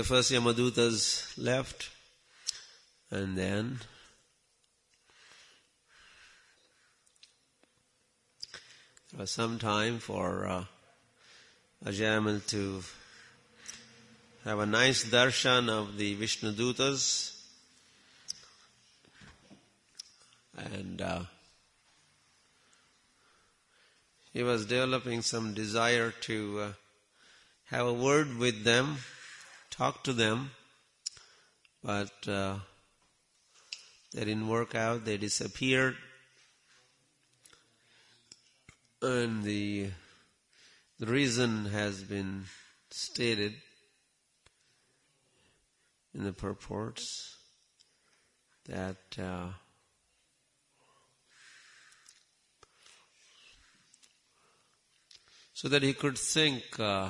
The first Yamadutas left, and then there was some time for Ajamal to have a nice darshan of the Vishnudutas, and he was developing some desire to have a word with them, talk to them, but they didn't work out. They disappeared, and the reason has been stated in the purports that so that he could think,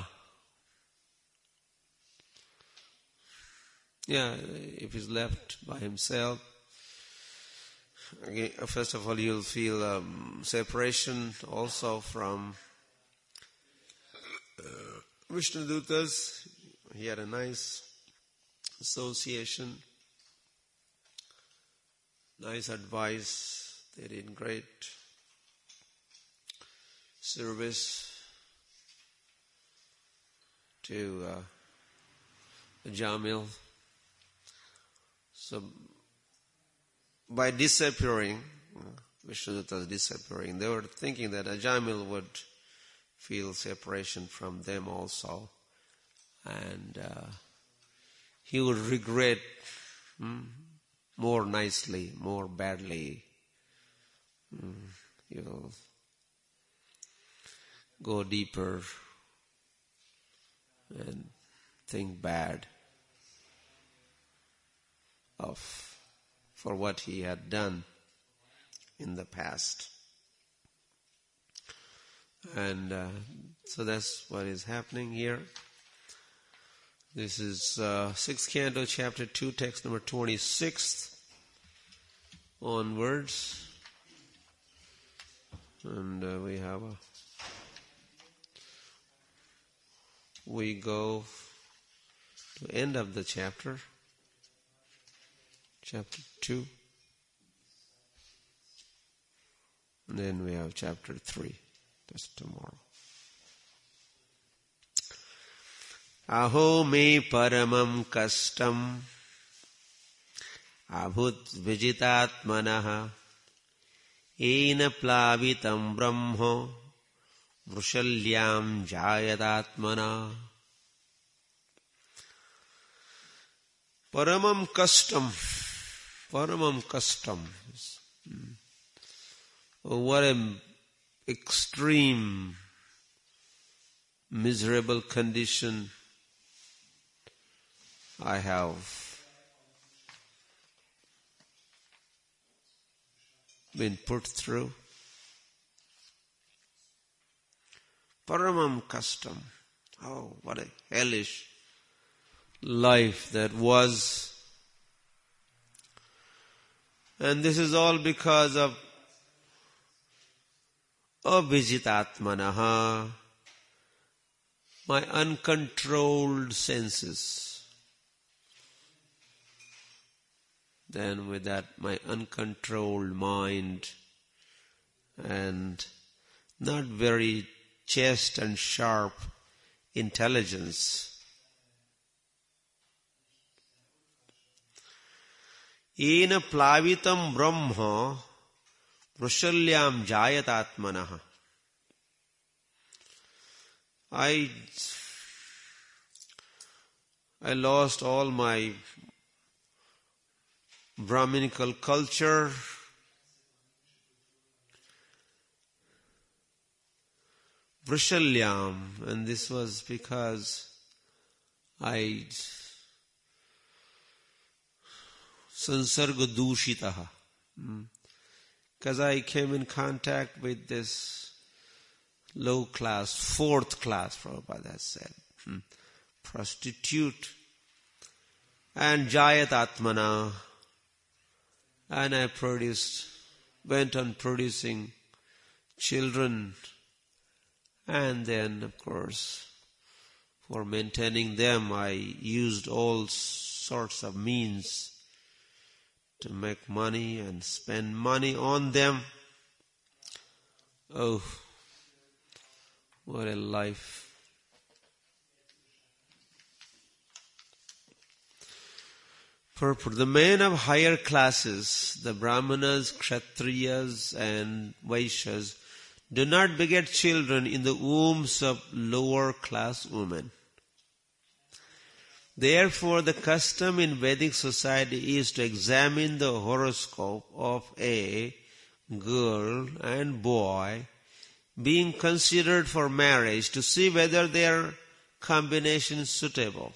if he's left by himself, again, first of all, you'll feel separation also from Vishnudutas. He had a nice association, nice advice. They did great service to Jamil. So by disappearing, Vishnudutas disappearing, they were thinking that Ajamil would feel separation from them also, and he would regret more nicely, more badly. He'll go deeper and think bad for what he had done in the past. And so that's what is happening here. This is 6th Canto, Chapter 2, text number 26 onwards. And we go to the end of the chapter, chapter 2. And then we have chapter 3. That's tomorrow. Aho me paramam kastam abhut vijitatmanaha ena plavitam brahmo vrushalyam jayatatmana. Paramam kastam. Oh, what an extreme, miserable condition I have been put through. Paramam kastam. Oh, what a hellish life that was. And this is all because of avijitatmanaha, my uncontrolled senses. Then with that, my uncontrolled mind and not very chaste and sharp intelligence. Ena plavitam brahma vrushalyam jayatatmanaha. I lost all my Brahminical culture, Vrishalyam, and this was because I sansarga dushitaha, because I came in contact with this low class, fourth class, Prabhupada has said, prostitute, and Jayatatmana. And I went on producing children, and then, of course, For maintaining them, I used all sorts of means to make money and spend money on them. Oh, what a life. For the men of higher classes, the Brahmanas, Kshatriyas and Vaishyas, do not beget children in the wombs of lower class women. Therefore, the custom in Vedic society is to examine the horoscope of a girl and boy being considered for marriage to see whether their combination is suitable.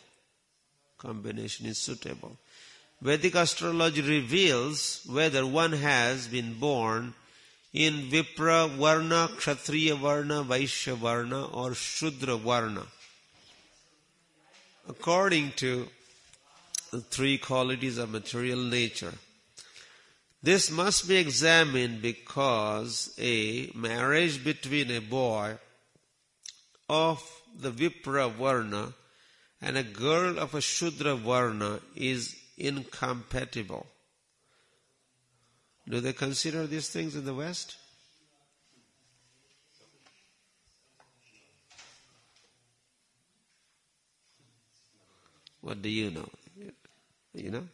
Vedic astrology reveals whether one has been born in Vipra Varna, Kshatriya Varna, Vaishya Varna or Shudra Varna, according to the three qualities of material nature. This must be examined because a marriage between a boy of the Vipra Varna and a girl of a Shudra Varna is incompatible. Do they consider these things in the West? What do you know? You know?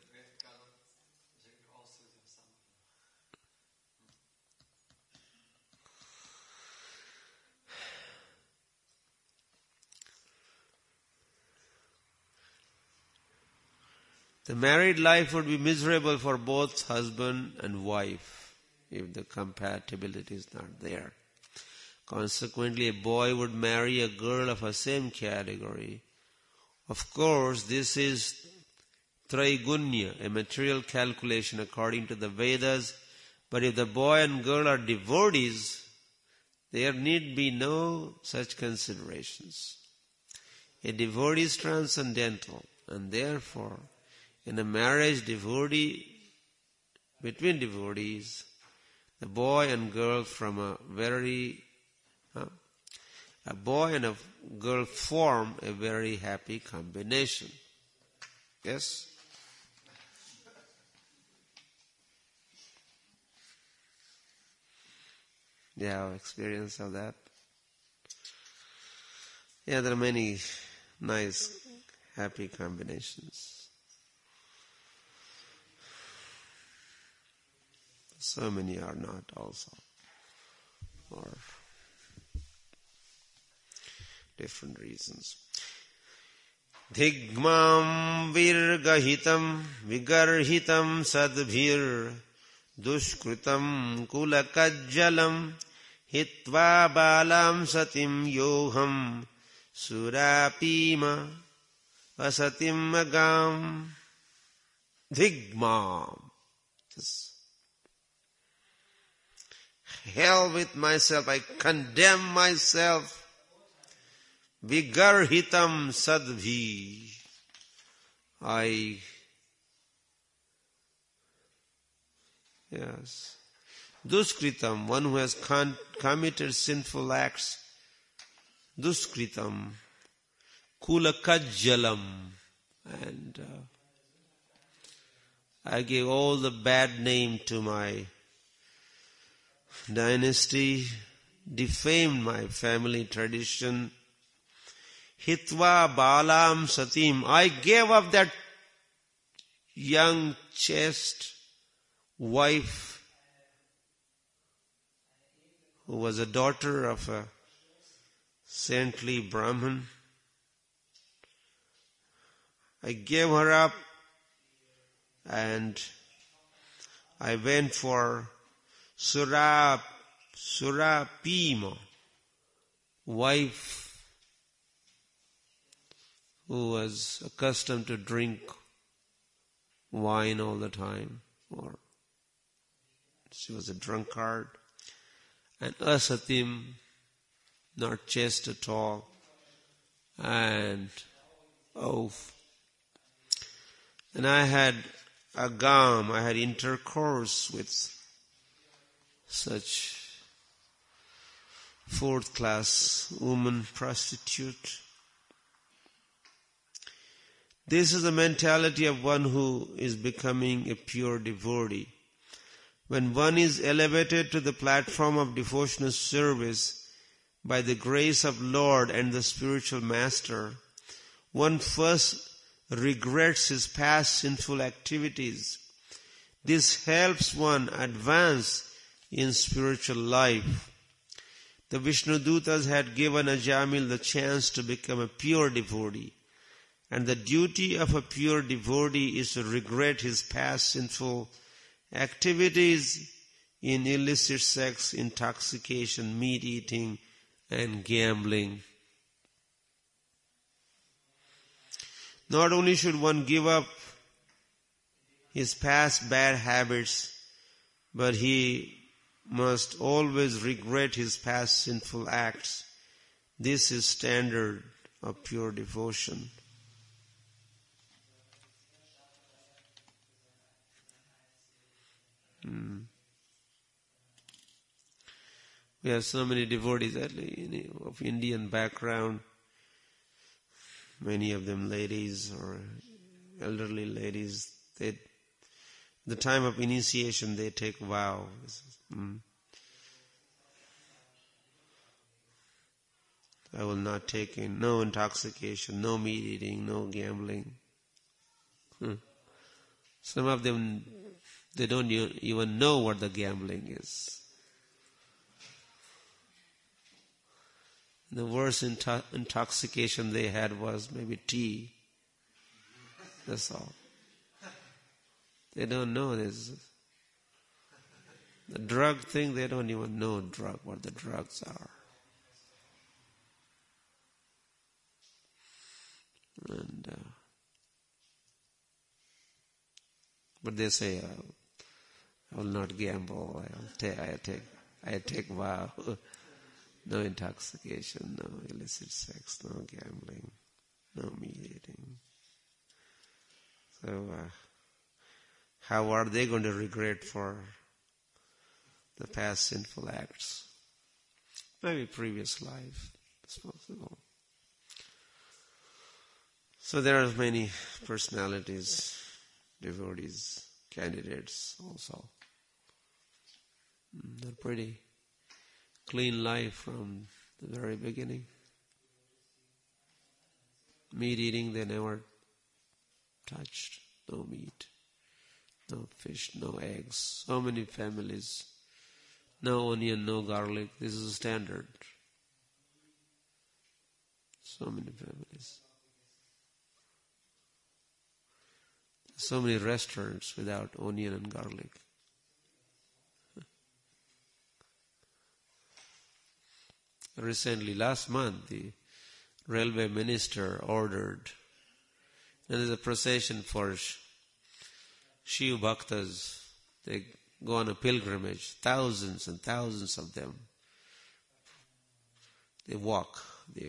The married life would be miserable for both husband and wife if the compatibility is not there. Consequently, a boy would marry a girl of the same category. Of course, this is Traigunya, a material calculation according to the Vedas. But if the boy and girl are devotees, there need be no such considerations. A devotee is transcendental, and therefore, in a marriage between devotees, the boy and girl from a boy and a girl form a very happy combination. Yes? You have experience of that? Yeah, there are many nice, happy combinations. So many are not also, for different reasons. Dhigmam virgahitam vigarhitam sadbhir dushkritam kulakajjalam hitva balam satim yoham surapima asatim agam. Dhigmam. Hell with myself, I condemn myself. Vigarhitam sadbhi. Duskritam, one who has committed sinful acts. Duskritam. Kulakajjalam. And I gave all the bad name to my dynasty, defamed my family tradition. Hitva balam satim. I gave up that young, chaste wife who was a daughter of a saintly Brahmin. I gave her up and I went for Surapima, wife who was accustomed to drink wine all the time, or she was a drunkard, and asatim, not chaste at all, and and I had agam, I had intercourse with such fourth-class woman prostitute. This is the mentality of one who is becoming a pure devotee. When one is elevated to the platform of devotional service by the grace of Lord and the spiritual master, one first regrets his past sinful activities. This helps one advance in spiritual life. The Vishnudutas had given Ajamil the chance to become a pure devotee, and the duty of a pure devotee is to regret his past sinful activities in illicit sex, intoxication, meat eating, and gambling. Not only should one give up his past bad habits, but he must always regret his past sinful acts. This is standard of pure devotion. We have so many devotees of Indian background, many of them ladies or elderly ladies. The time of initiation they take vow. I will not take in no intoxication, no meat eating, no gambling. Some of them, they don't even know what the gambling is. The worst intoxication they had was maybe tea. That's all. They don't know this. The drug thing, they don't even know what the drugs are. But they say, I will not gamble. I take vow. No intoxication, no illicit sex, no gambling, no meat eating. So, how are they going to regret for the past sinful acts? Maybe previous life is possible. So there are many personalities, devotees, candidates also. They're pretty clean life from the very beginning. Meat eating they never touched. No meat, no fish, no eggs. So many families. No onion, no garlic. This is standard. So many families. So many restaurants without onion and garlic. Recently, last month, the railway minister ordered, and there's a procession for Shiv Bhaktas. They go on a pilgrimage, thousands and thousands of them. They walk,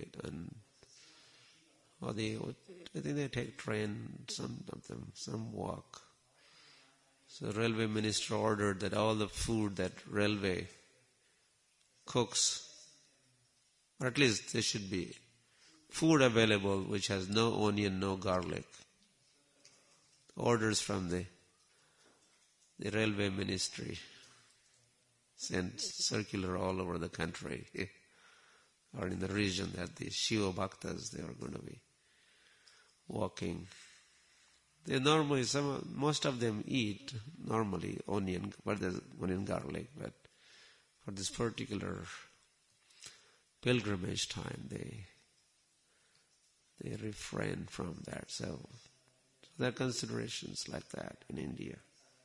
I think they take train, some of them, some walk. So the railway minister ordered that all the food that railway cooks, or at least there should be food available which has no onion, no garlic. Orders from the railway ministry sent circular all over the country or in the region that the Shiva Bhaktas, they are going to be walking. They normally, most of them eat normally onion garlic, but for this particular pilgrimage time, they refrain from that. So there are considerations like that in India.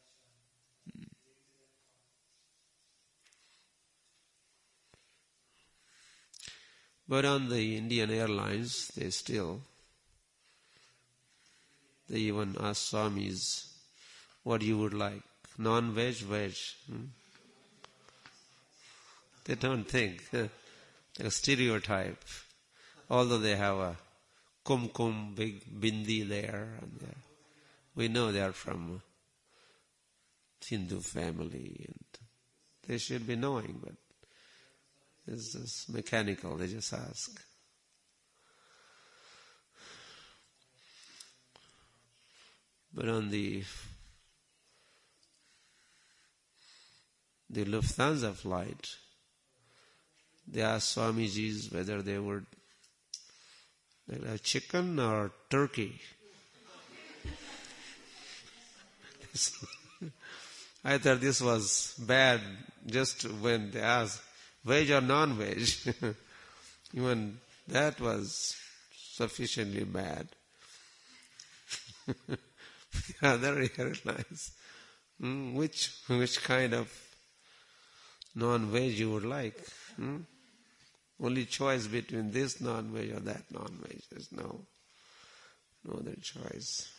But on the Indian Airlines, they even ask Swamis, what you would like, non-veg, veg. They don't think. They're stereotype. Although they have a kumkum, big bindi there, and we know they are from Hindu family, and they should be knowing, but it's just mechanical, they just ask. But on the Lufthansa flight, they asked Swamiji's whether they would have chicken or turkey. I thought this was bad just when they asked, veg or non-veg. Even that was sufficiently bad. The other airlines, which kind of non-veg you would like? Only choice between this non-veg or that non-veg. There's no other choice.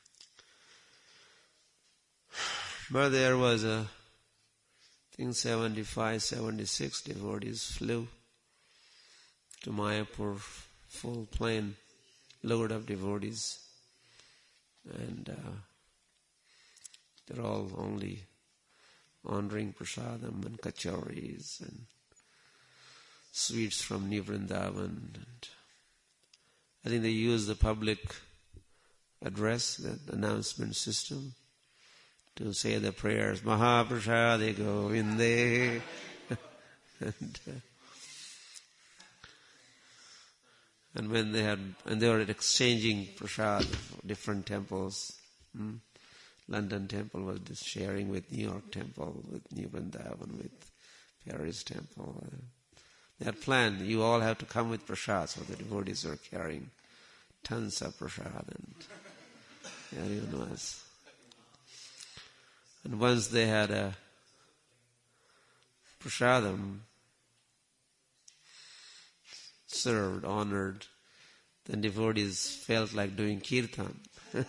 But there was I think 75, 76 devotees flew to Mayapur, full plane, load of devotees. And they're all only honoring prasadam and kachoris and sweets from New Vrindavan. And I think they use the public address, that announcement system, to say the prayers, Mahaprasade Govinde. And when they were exchanging prasad, different temples. London temple was just sharing with New York temple, with New Vrindavan, with Paris temple. They had planned, you all have to come with prasad, so the devotees were carrying tons of prasad, and everyone was. And once they had a prasadam served, honored, then devotees felt like doing kirtan.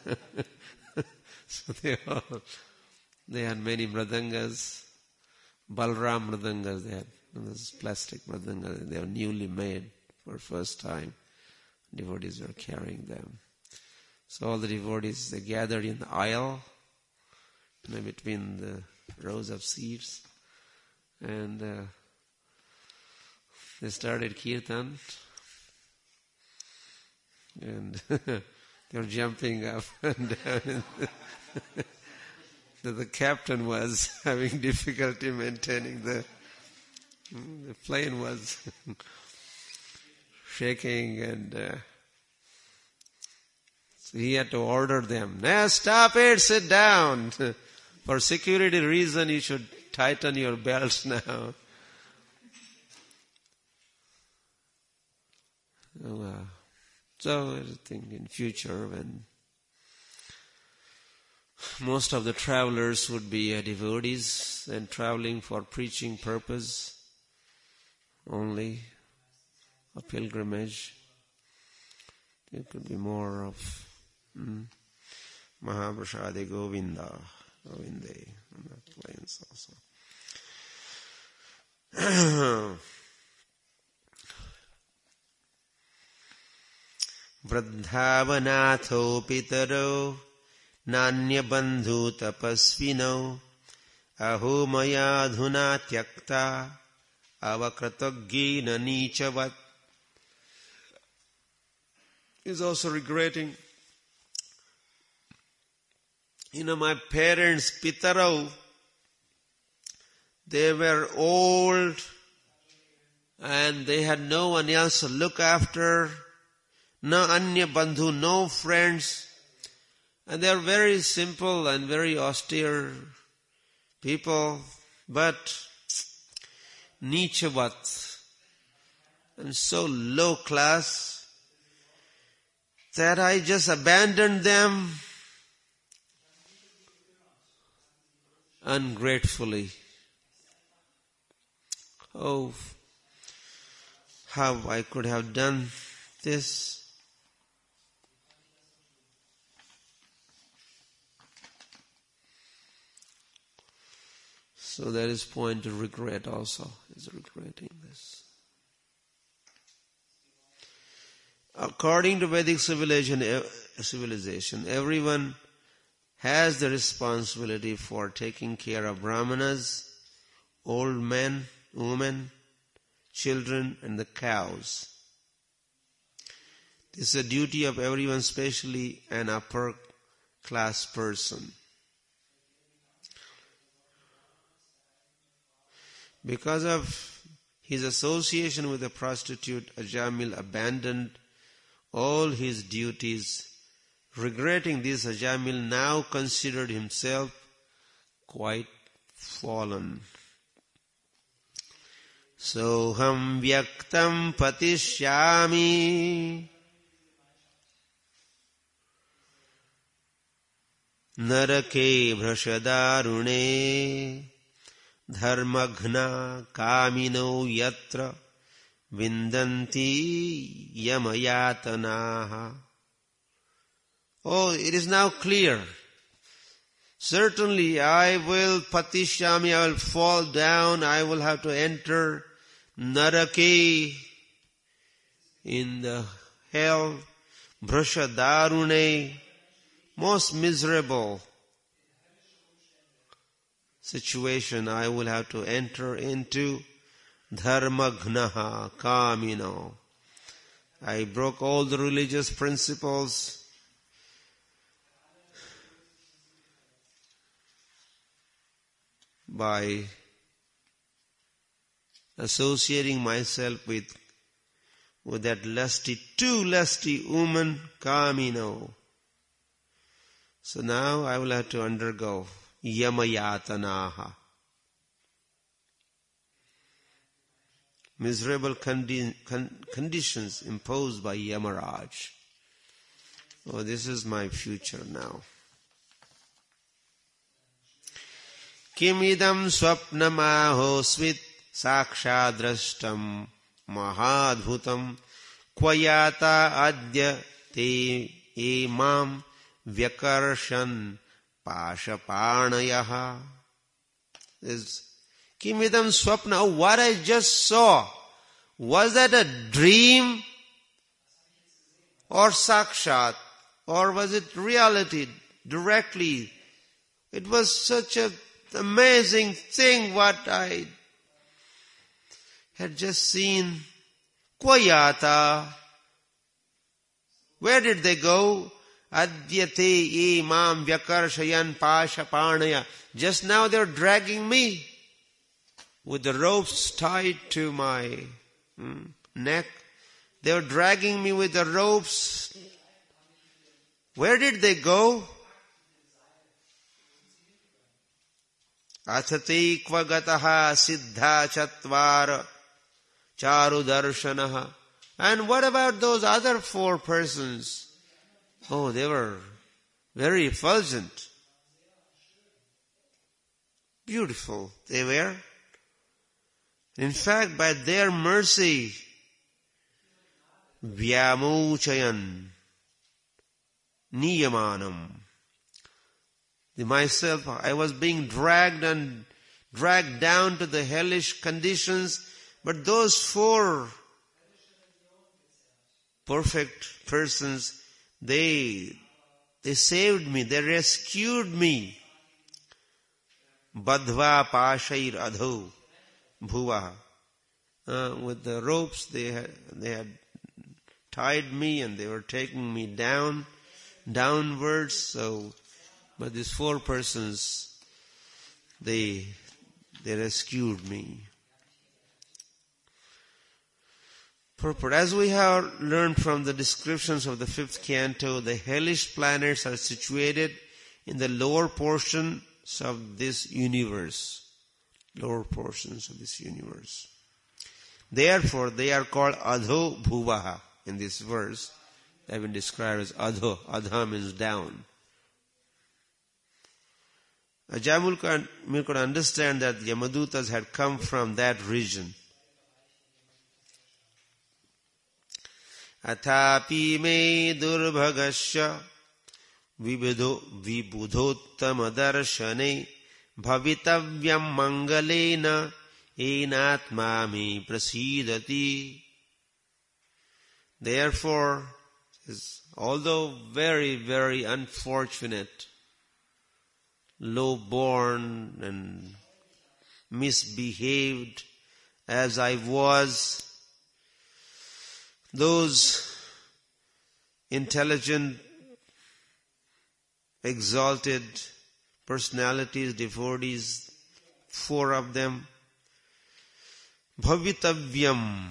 So they had many mridangas, Balram mridangas, they had those plastic mridangas, they were newly made for the first time. Devotees were carrying them. So all the devotees, they gathered in the aisle, between the rows of seats, and they started kirtan, and they were jumping up and down. The captain was having difficulty maintaining the plane was shaking, and so he had to order them, "Now stop it, sit down. For security reason, you should tighten your belts now." So I think in future, when most of the travelers would be devotees and traveling for preaching purpose only, a pilgrimage, it could be more of Mahaprasade Govinda, Govinde, on the plains also. Vradhavanatho pitaro nanya bandhu tapasvino aho maya dhuna tyakta avakratagena nichavat. He's also regretting, my parents, pitaro, they were old and they had no one else to look after. No anya bandhu, no friends. And they are very simple and very austere people, but nichavat, and so low class that I just abandoned them ungratefully. Oh, how I could have done this. So there is point of regret also, is regretting this. According to Vedic civilization, everyone has the responsibility for taking care of brahmanas, old men, women, children, and the cows. This is a duty of everyone, especially an upper class person. Because of his association with a prostitute, Ajamil abandoned all his duties. Regretting this, Ajamil now considered himself quite fallen. Soham vyaktam patishyami narake bhrashadarune dharmaghna kamino yatra vindanti yamayatanaha. Oh, it is now clear. Certainly I will patishyami, I will fall down, I will have to enter narake, in the hell, bhrashadarune, most miserable situation I will have to enter into. Dharmaghnaha kamino. I broke all the religious principles. By associating myself with that too lusty woman, kamino. So now I will have to undergo yamayatanaha. Miserable conditions imposed by Yamaraj. Oh, this is my future now. Kimidam swapnamahosvit sakshadrashtam mahadbhutam kvayata adya te emam vyakarshan pashaparnayaha. Kimidam swapna, oh, what I just saw, was that a dream or sakshat, or was it reality directly? It was such an amazing thing what I had just seen. Kvayata, where did they go? Adyate imam vyakarshayan pashaparnaya. Just now they're dragging me with the ropes tied to my neck. They were dragging me with the ropes. Where did they go? Athati kvagataha siddha chatvara charu darshanaha. And what about those other 4 persons? Oh, they were very effulgent. Beautiful they were. In fact, by their mercy, vyamuchayan niyamanam. Myself, I was being dragged down to the hellish conditions, but those 4 perfect persons, they saved me, they rescued me. Badhva pashair adho bhuva. With the ropes they had tied me and they were taking me downwards. But these 4 persons, they rescued me. Purport. As we have learned from the descriptions of the 5th canto, the hellish planets are situated in the lower portions of this universe. Lower portions of this universe. Therefore, they are called Adho Bhuvaha. In this verse, they have been described as Adho. Adha means down. Ajamil could understand that Yamadutas had come from that region. Athapi me durbhagasya vibudhottama darshane bhavitavyam mangalena enatma me prasidati. Therefore, although very, very unfortunate, low-born and misbehaved as I was, those intelligent exalted personalities, devotees, 4 of them. Bhavitavyam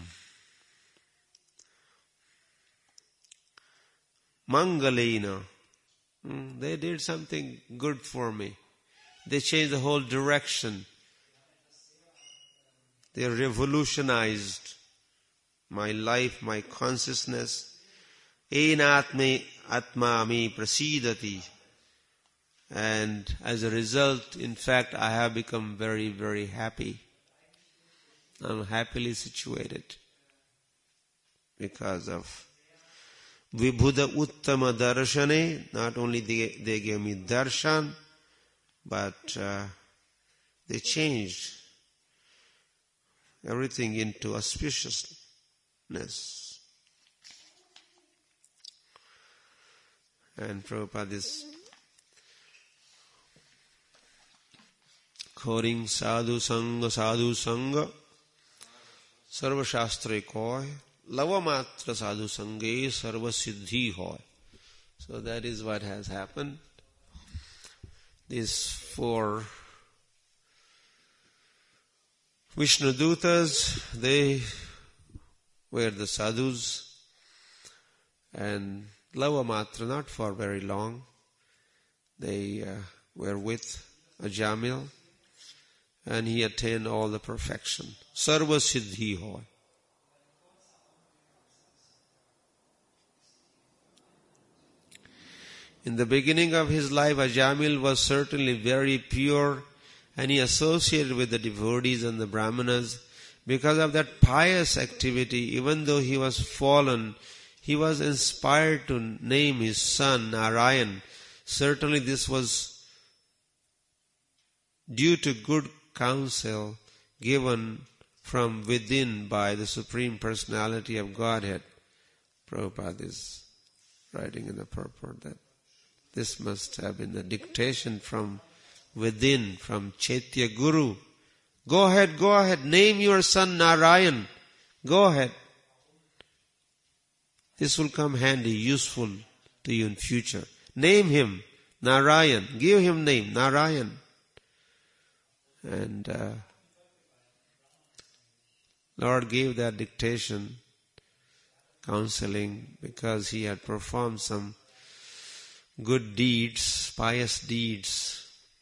Mangalena. They did something good for me. They changed the whole direction. They revolutionized my life, my consciousness. Enatme atmami prasidati. And as a result, in fact, I have become very, very happy. I'm happily situated because of Vibhuda Uttama Darshane. Not only they gave me darshan, but they changed everything into auspiciousness. And Prabhupada is quoting Sadhu Sangha, Sarva Shastre Koi, Lava Matra Sadhu Sange, Sarva Siddhi Hoy. So that is what has happened. These 4 Vishnudutas, they were the sadhus, and Lava Matra, not for very long, they were with Ajamil, and he attained all the perfection. Sarva Siddhi Hoy. In the beginning of his life, Ajamil was certainly very pure, and he associated with the devotees and the brahmanas. Because of that pious activity, even though he was fallen, he was inspired to name his son Narayan. Certainly this was due to good counsel given from within by the Supreme Personality of Godhead. Prabhupada is writing in the purport that this must have been the dictation from within, from Chaitya Guru. Go ahead, name your son Narayan. Go ahead. This will come handy, useful to you in future. Name him Narayan. Give him name Narayan. And Lord gave that dictation, counseling, because he had performed some good deeds, pious deeds.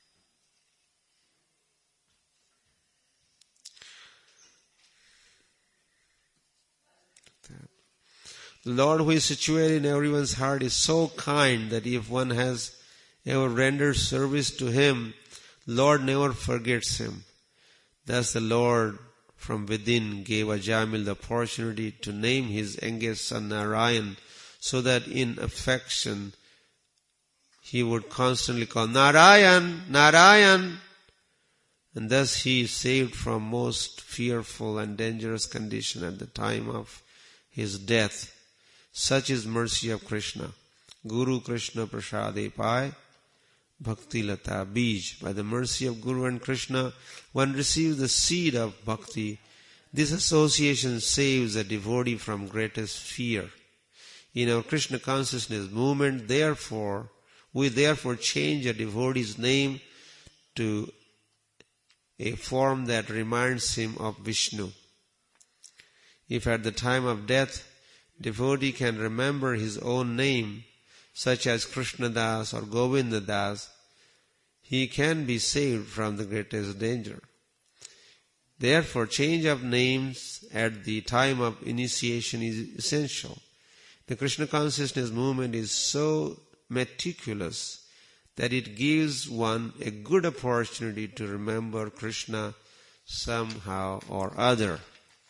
The Lord, who is situated in everyone's heart, is so kind that if one has ever rendered service to Him, Lord never forgets him. Thus the Lord from within gave Ajamil the opportunity to name his youngest son Narayan, so that in affection he would constantly call, Narayan, Narayan. And thus he is saved from most fearful and dangerous condition at the time of his death. Such is mercy of Krishna. Guru Krishna Prasade Pai Bhakti Lata Bij. By the mercy of Guru and Krishna, one receives the seed of bhakti. This association saves a devotee from greatest fear. In our Krishna consciousness movement, we therefore change a devotee's name to a form that reminds him of Vishnu. If at the time of death, devotee can remember his own name, such as Krishna Das or Govinda Das, he can be saved from the greatest danger. Therefore, change of names at the time of initiation is essential. The Krishna consciousness movement is so meticulous that it gives one a good opportunity to remember Krishna somehow or other.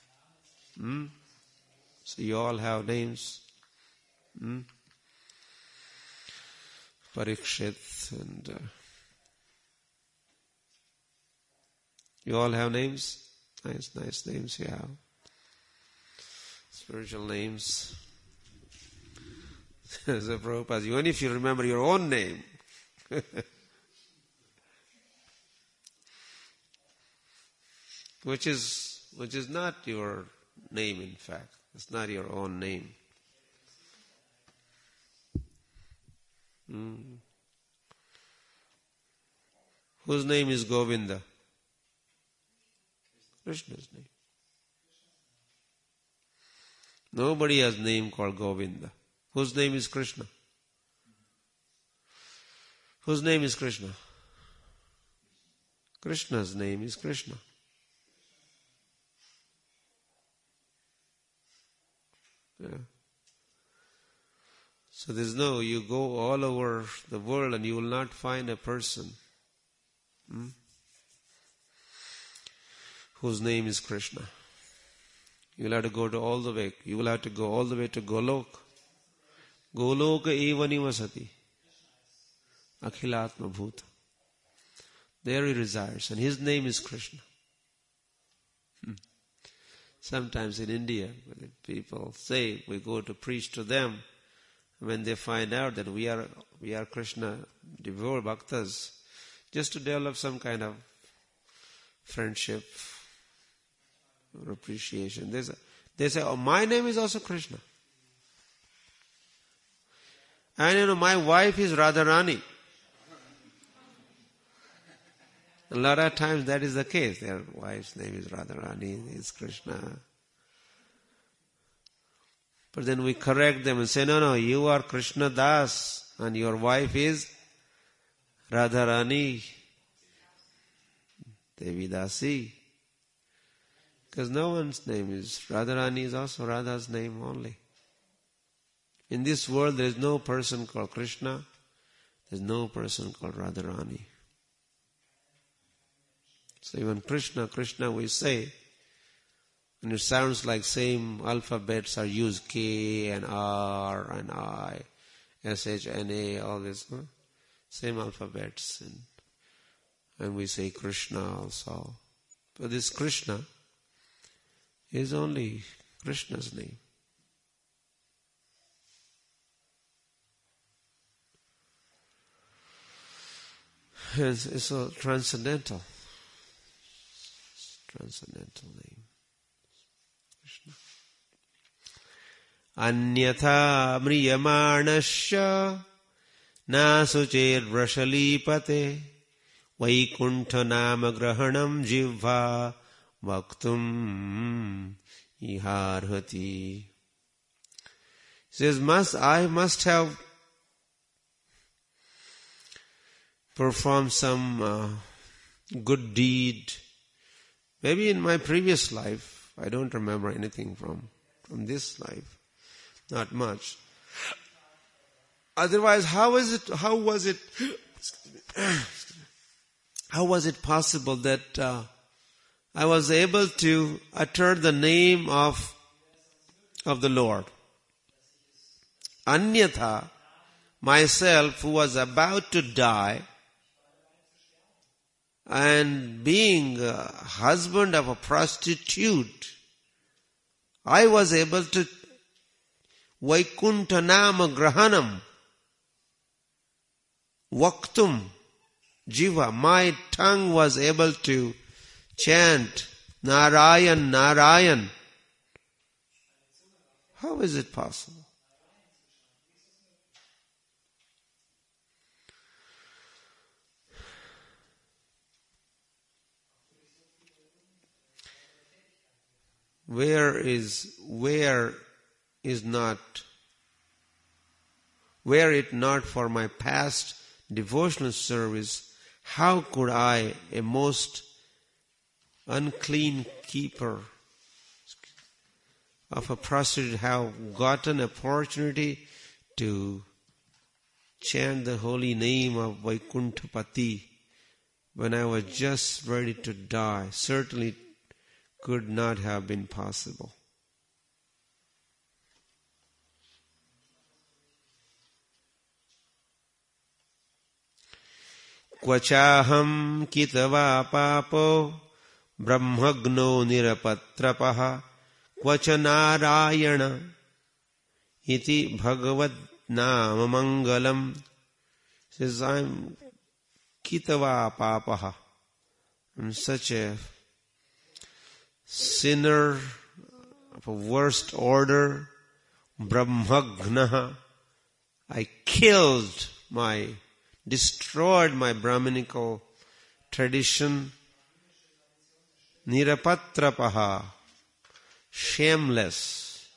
So you all have names. Parikshit and you all have names? Nice names you have. Spiritual names. So Prabhupada, even if you remember your own name, which is not your name, in fact. It's not your own name. Whose name is Govinda? Krishna's name. Nobody has name called Govinda. Whose name is Krishna? Whose name is Krishna? Krishna's name is Krishna. Yeah. So there's no, you go all over the world and you will not find a person whose name is Krishna. You will have to go to all the way. You will have to go all the way to Golok. Goloka eva nivasati. Akhilatma bhuta. There he resides, and his name is Krishna. Sometimes in India, when people say we go to preach to them, when they find out that we are Krishna devout bhaktas, just to develop some kind of friendship or appreciation, they say, oh, my name is also Krishna. And my wife is Radharani. A lot of times that is the case. Their wife's name is Radharani, is Krishna. But then we correct them and say, no, you are Krishna Das and your wife is Radharani, Devi Dasi. Because no one's name is, Radharani is also Radha's name only. In this world there is no person called Krishna, there is no person called Radharani. So even Krishna we say, and it sounds like same alphabets are used, K and R and I, SH, NA, all this, same alphabets. And we say Krishna also. But this Krishna is only Krishna's name. It's so transcendental. Transcendental name. Krishna. Anyatha mriyamanasya nasuchet vrashalipate vaikuntha nama grahanam jivva vaktum iharhati. He says, I must have performed some good deed. Maybe in my previous life, I don't remember anything from this life. Not much. Otherwise, how was it possible that I was able to utter the name of the Lord? Anyatha, myself who was about to die, and being a husband of a prostitute, I was able to Vaikuntha nama grahanam vaktum jiva. My tongue was able to chant Narayan, Narayan. How is it possible? Where it not for my past devotional service, how could I, a most unclean keeper of a prostitute, have gotten an opportunity to chant the holy name of Vaikuntapati when I was just ready to die? Certainly could not have been possible. Kvachaham kitava papo brahmagno nirapatrapaha kvachanarayana iti bhagavad nama mangalam. Says, I'm kitava papaha. I'm such a sinner of a worst order, brahmagnaha. I destroyed my Brahminical tradition, nirapatrapaha, shameless.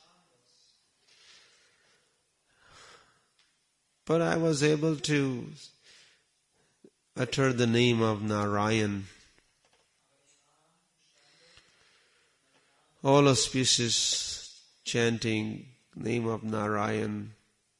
But I was able to utter the name of Narayan. All auspicious chanting name of Narayan.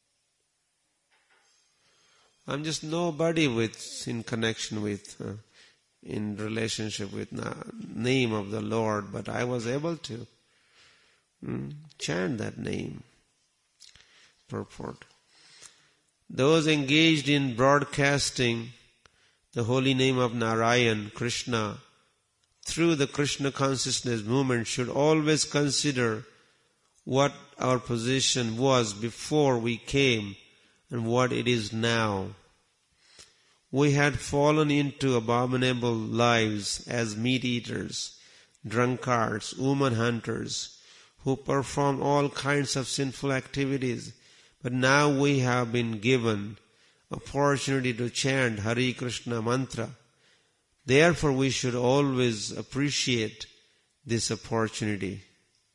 I'm just nobody in connection with, in relationship with name of the Lord, but I was able to chant that name. Purport. Those engaged in broadcasting the holy name of Narayan, Krishna, through the Krishna consciousness movement should always consider what our position was before we came and what it is now. We had fallen into abominable lives as meat-eaters, drunkards, woman hunters, who perform all kinds of sinful activities. But now we have been given opportunity to chant Hare Krishna mantra. Therefore, we should always appreciate this opportunity.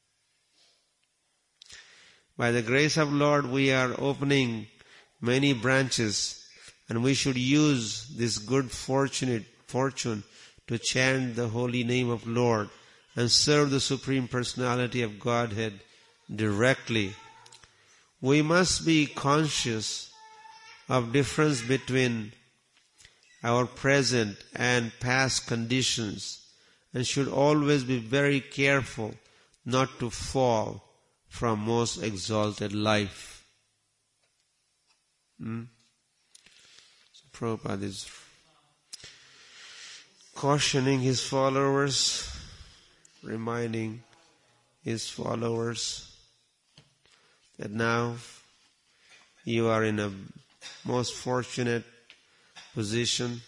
By the grace of Lord, we are opening many branches, and we should use this good fortune to chant the holy name of Lord and serve the Supreme Personality of Godhead directly. We must be conscious of difference between our present and past conditions, and should always be very careful not to fall from most exalted life. So Prabhupada is cautioning his followers, reminding his followers that now you are in a most fortunate position,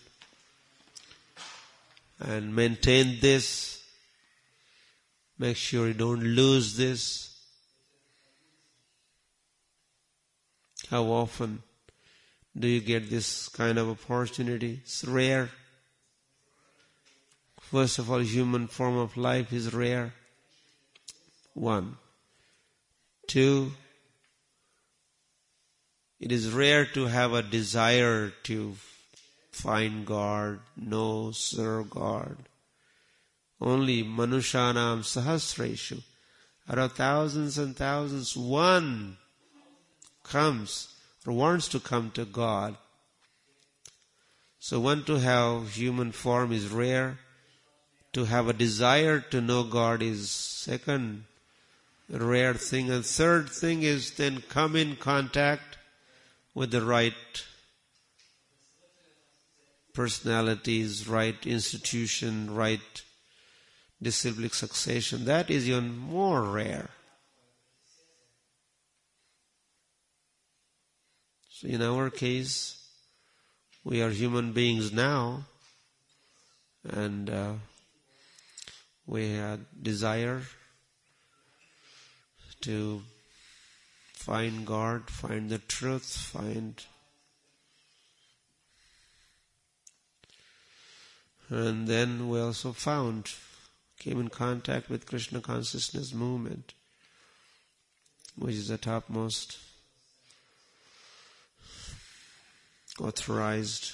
and maintain this. Make sure you don't lose this. How often do you get this kind of opportunity? It's rare. First of all, human form of life is rare. 1. 2, it is rare to have a desire to find God, know, serve God. Only Manushanam Sahasreshu, out of thousands and thousands, one comes or wants to come to God. So one, to have human form is rare. To have a desire to know God is second rare thing. And third thing is then come in contact with the right personalities, right institution, right disciplic succession. That is even more rare. So in our case, we are human beings now, and we have desire to find God, find the truth, and then we also came in contact with Krishna consciousness movement, which is the topmost authorized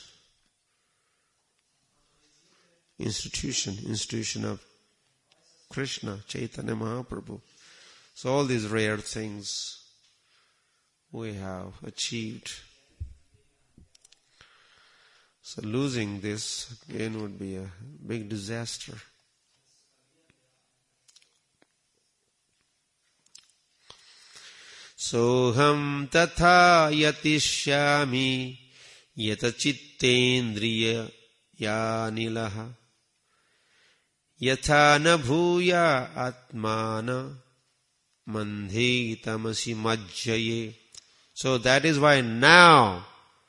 institution of Krishna, Chaitanya Mahaprabhu. So all these rare things we have achieved. So losing this again would be a big disaster. Soham tatha yatishyami yata chittendriya yanilaha yatha na bhuya atmana mandhe tamasi majjaye. So that is why now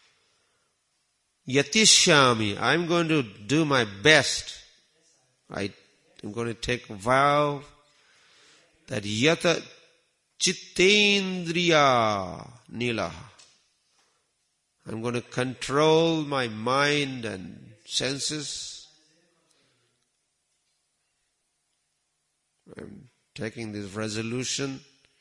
yatishyami, I'm going to do my best. I'm going to take a vow that yata chittendriya nilaha, I'm going to control my mind and senses I'm taking this resolution.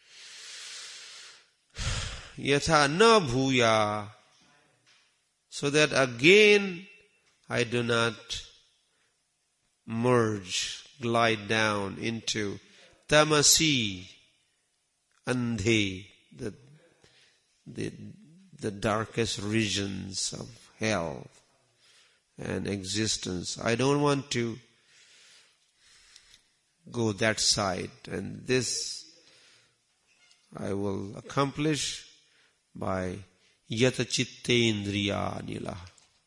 Yatha na bhuya, so that again I do not merge, glide down into tamasi, andhe, the darkest regions of hell and existence. I don't want to go that side, and this I will accomplish by yata chittendriya nila.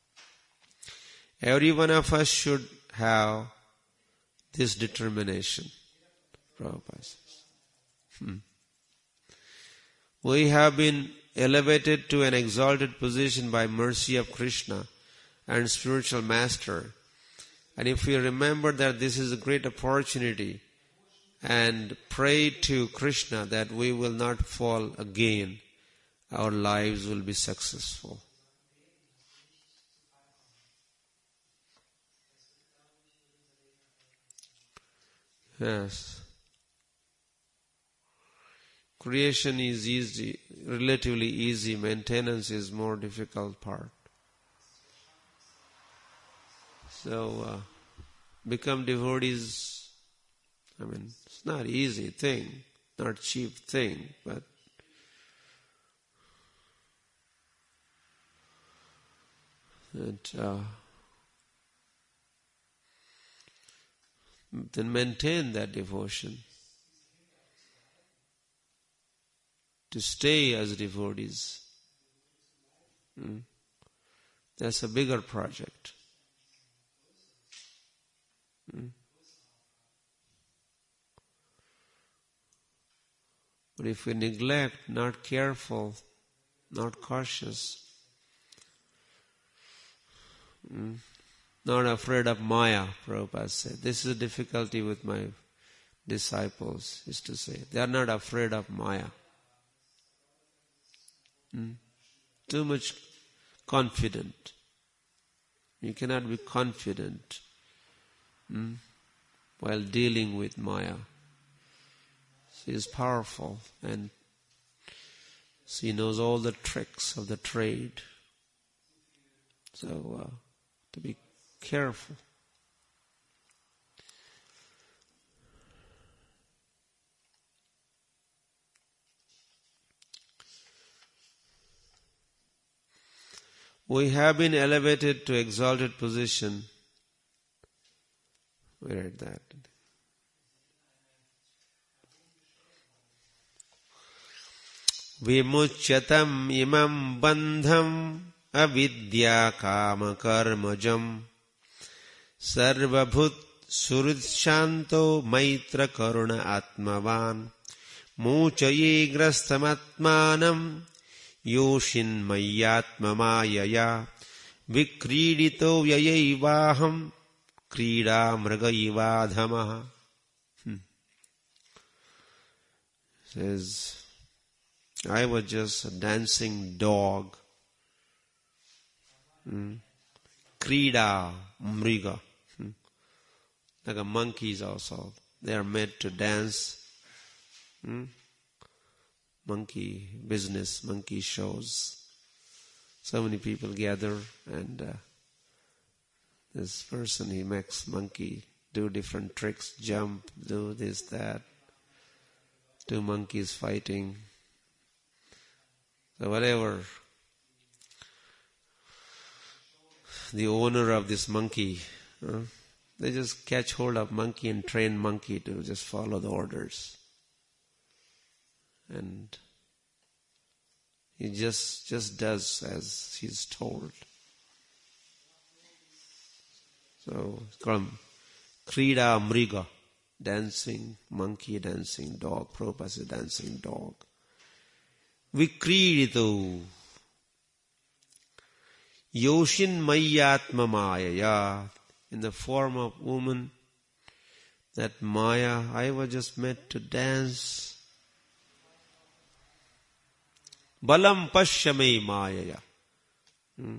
Every one of us should have this determination. Prabhupada says. We have been elevated to an exalted position by mercy of Krishna and spiritual master. And if we remember that this is a great opportunity and pray to Krishna that we will not fall again, our lives will be successful. Yes. Creation is easy, relatively easy. Maintenance is more difficult part. So, become devotees, it's not easy thing, not cheap thing, but then maintain that devotion. To stay as devotees. That's a bigger project. But if we neglect, not careful, not cautious, not afraid of Maya, Prabhupada said. This is a difficulty with my disciples, is to say. They are not afraid of Maya. Too much confident. You cannot be confident while dealing with Maya. She is powerful and she knows all the tricks of the trade. So, to be careful. We have been elevated to exalted position. We read that. Vimuchyatam imam bandham avidya kama karmajam sarvabhut surudshanto maitra karuna atmavan muchaye grastamatmanam yoshin mayatma mayaya vikridito vyayaivaham krida mragaivadhamaha. Says, I was just a dancing dog. Krida mriga. Like a monkeys also. They are made to dance. Monkey business, monkey shows. So many people gather and this person, he makes monkey do different tricks, jump, do this, that. Two monkeys fighting. So whatever the owner of this monkey, they just catch hold of monkey and train monkey to just follow the orders. And he just does as he's told. So it's called Krida Mriga, dancing monkey, dancing dog. Prabhupada says dancing dog. Vikridito Yoshin Mayatma Maya, in the form of woman, that Maya, I was just meant to dance. Balam Pashyame Maya.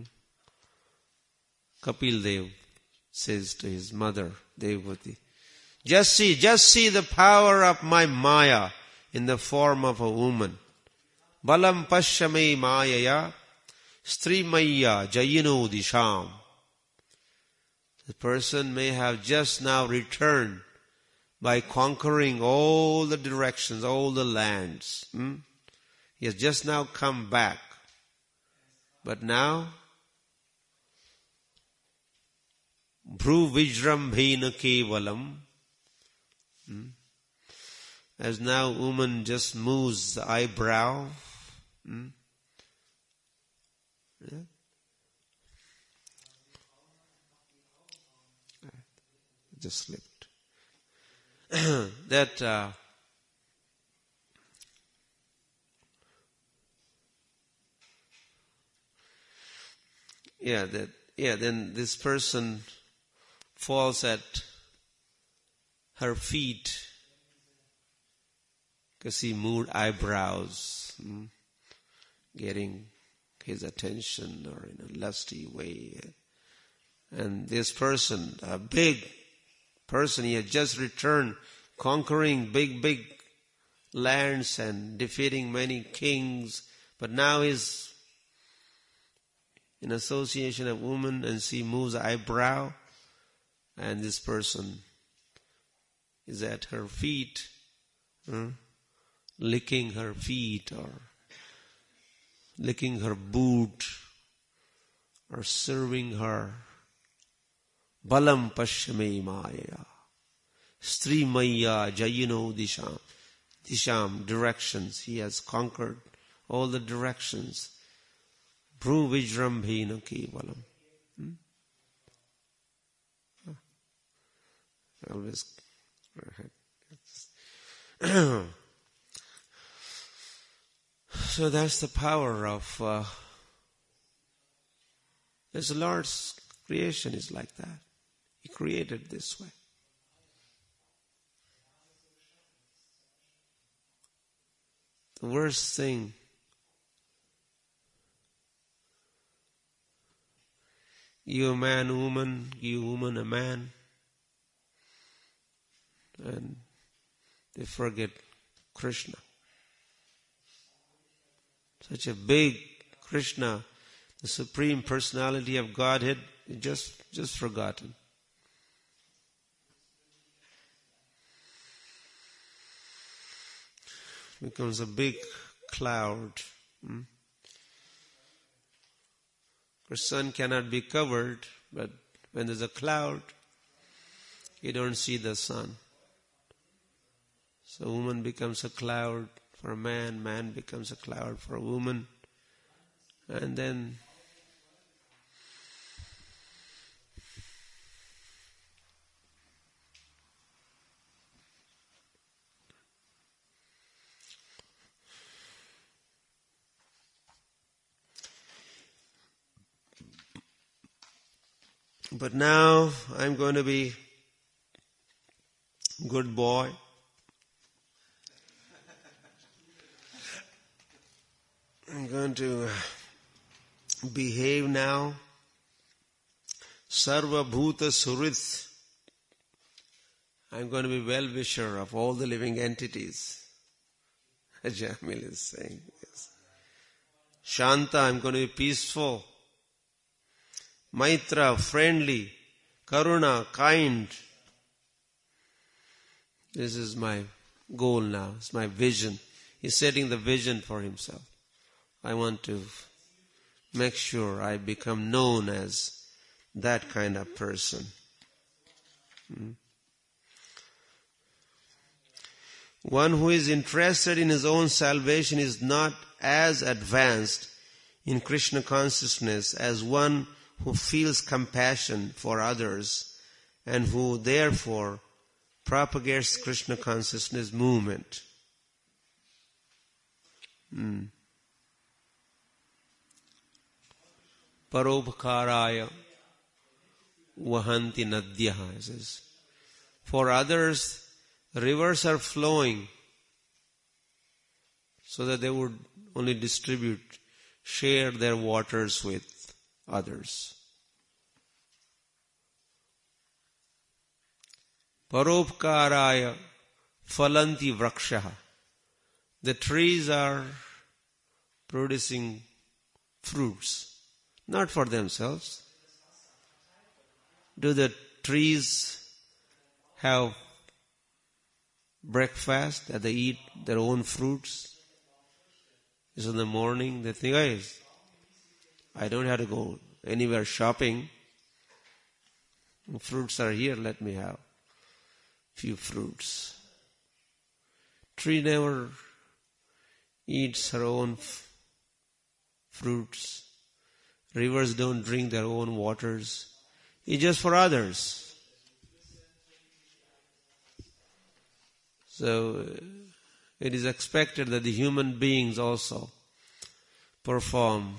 Kapil Dev says to his mother, Devavati, Just see the power of my Maya in the form of a woman. Balam pashyame mayaya strimaya jayino disham. The person may have just now returned by conquering all the directions, all the lands. He has just now come back. But now, Bhru Vijrambhena Kevalam, as now woman just moves the eyebrow. Just slipped. Then this person falls at her feet because he moved eyebrows, getting his attention or in a lusty way. And this person, a big person, he had just returned, conquering big lands and defeating many kings, but now he's in association of woman and she moves the eyebrow, and this person is at her feet, licking her feet or licking her boot or serving her. Balam pashyame maya strimaya jayino disham, directions. He has conquered all the directions. Bhru Vijrambhena Kevalam. Always. So that's the power of the Lord's creation is like that. He created this way. The worst thing you a man, woman, you woman, a man, and they forget Krishna. Such a big Krishna, the Supreme Personality of Godhead, is just forgotten. Becomes a big cloud. The sun cannot be covered, but when there's a cloud, you don't see the sun. So woman becomes a cloud for a man, man becomes a cloud for a woman, and then but now I'm going to be good boy. I'm going to behave now. Sarva Bhuta Surit. I'm going to be well-wisher of all the living entities. Jamil is saying this. Shanta, I'm going to be peaceful. Maitra, friendly. Karuna, kind. This is my goal now. It's my vision. He's setting the vision for himself. I want to make sure I become known as that kind of person. One who is interested in his own salvation is not as advanced in Krishna consciousness as one who feels compassion for others and who therefore propagates Krishna consciousness movement. Paropkaraya vahanti nadyaha. It says, for others, rivers are flowing so that they would only distribute, share their waters with others. Paropkaraya phalanti vrakshaha. The trees are producing fruits, not for themselves. Do the trees have breakfast that they eat their own fruits? It's in the morning they think, hey, I don't have to go anywhere shopping. Fruits are here, let me have few fruits. Tree never eats her own fruits. Rivers don't drink their own waters. It's just for others. So it is expected that the human beings also perform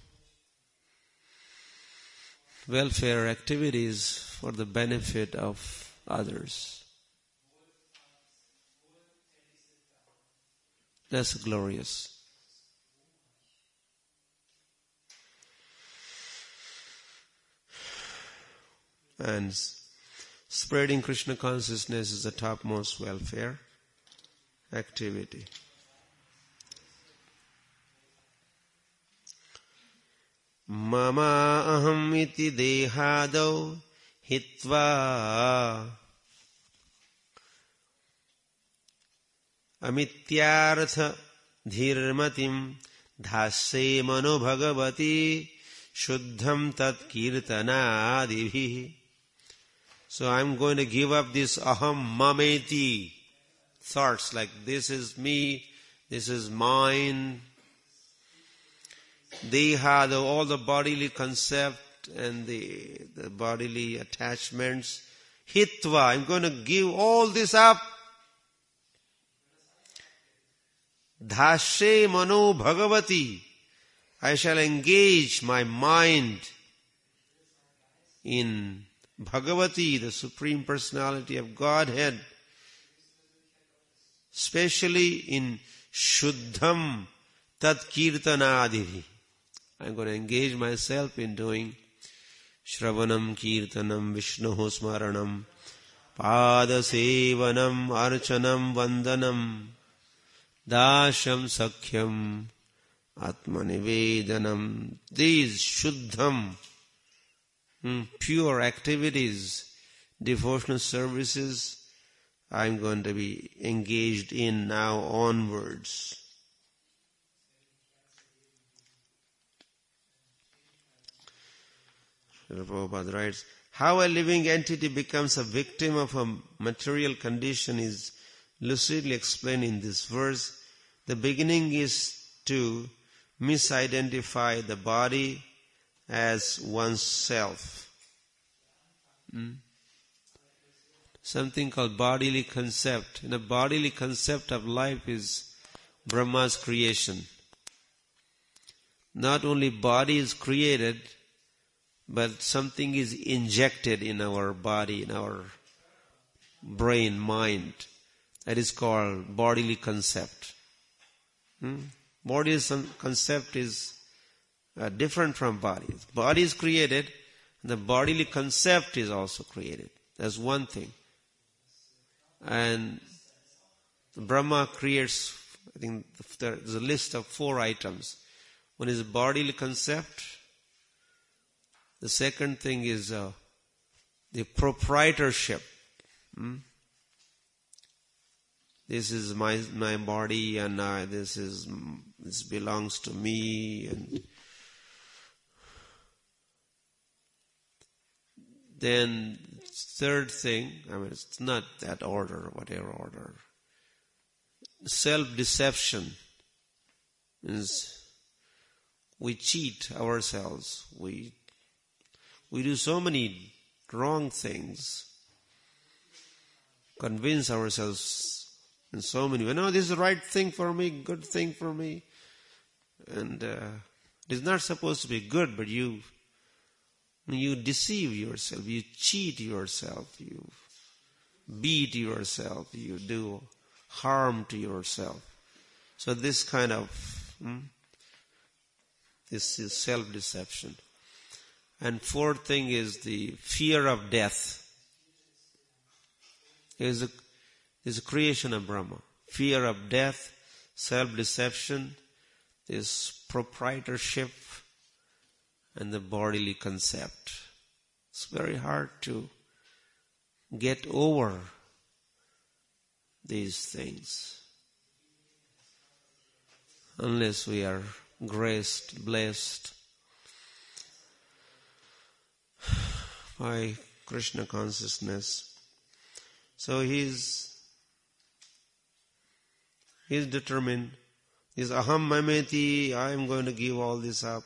welfare activities for the benefit of others. That's glorious. And spreading Krishna consciousness is the topmost welfare activity. Mama aham iti dehado hitva amityartha dhirmatim dhase mano bhagavati shuddham tat kirtanadibhi. So I'm going to give up this aham mameti thoughts like this is me, this is mine. Deha, all the bodily concept and the bodily attachments. Hitva, I'm going to give all this up. Dhashe mano bhagavati, I shall engage my mind in Bhagavati, the Supreme Personality of Godhead, especially in Shuddham Tat Kirtanadihi. I'm going to engage myself in doing Shravanam Kirtanam Vishnu Smaranam Padasevanam Archanam Vandanam Dasham Sakhyam Atmanivedanam. These Shuddham, pure activities, devotional services, I'm going to be engaged in now onwards. Prabhupada writes, how a living entity becomes a victim of a material condition is lucidly explained in this verse. The beginning is to misidentify the body as oneself. Something called bodily concept. And the bodily concept of life is Brahma's creation. Not only body is created, but something is injected in our body, in our brain, mind. That is called bodily concept. Bodily concept is different from body. Body is created, and the bodily concept is also created. That's one thing. And Brahma creates, I think there's a list of 4 items. One is bodily concept. The second thing is the proprietorship. This is my body, and this belongs to me. And then third thing, it's not that order, whatever order. Self-deception is we cheat ourselves. We do so many wrong things, convince ourselves in so many ways. No, this is the right thing for me, good thing for me. And it is not supposed to be good, but you deceive yourself, you cheat yourself, you beat yourself, you do harm to yourself. So this kind of, this is self-deception. And fourth thing is the fear of death. is a creation of Brahma. Fear of death, self-deception, this proprietorship, and the bodily concept. It's very hard to get over these things unless we are graced, blessed by Krishna consciousness. So he's determined. He's aham mameti, I am going to give all this up.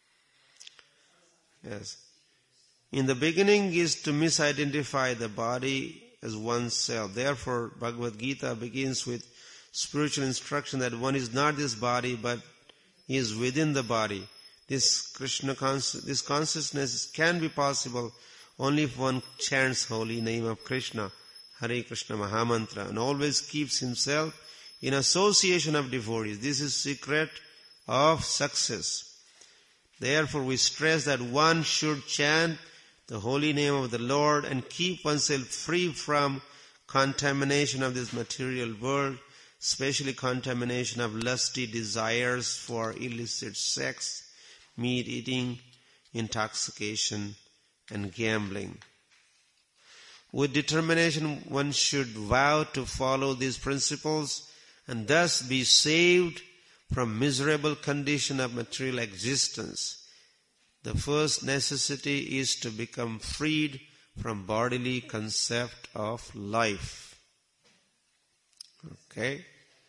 Yes. In the beginning is to misidentify the body as oneself. Therefore, Bhagavad Gita begins with spiritual instruction that one is not this body, but he is within the body. This consciousness can be possible only if one chants holy name of Krishna, Hare Krishna Mahamantra, and always keeps himself in association of devotees. This is secret of success. Therefore, we stress that one should chant the holy name of the Lord and keep oneself free from contamination of this material world, especially contamination of lusty desires for illicit sex, meat eating, intoxication, and gambling. With determination, one should vow to follow these principles and thus be saved from miserable condition of material existence. The first necessity is to become freed from bodily concept of life. Okay?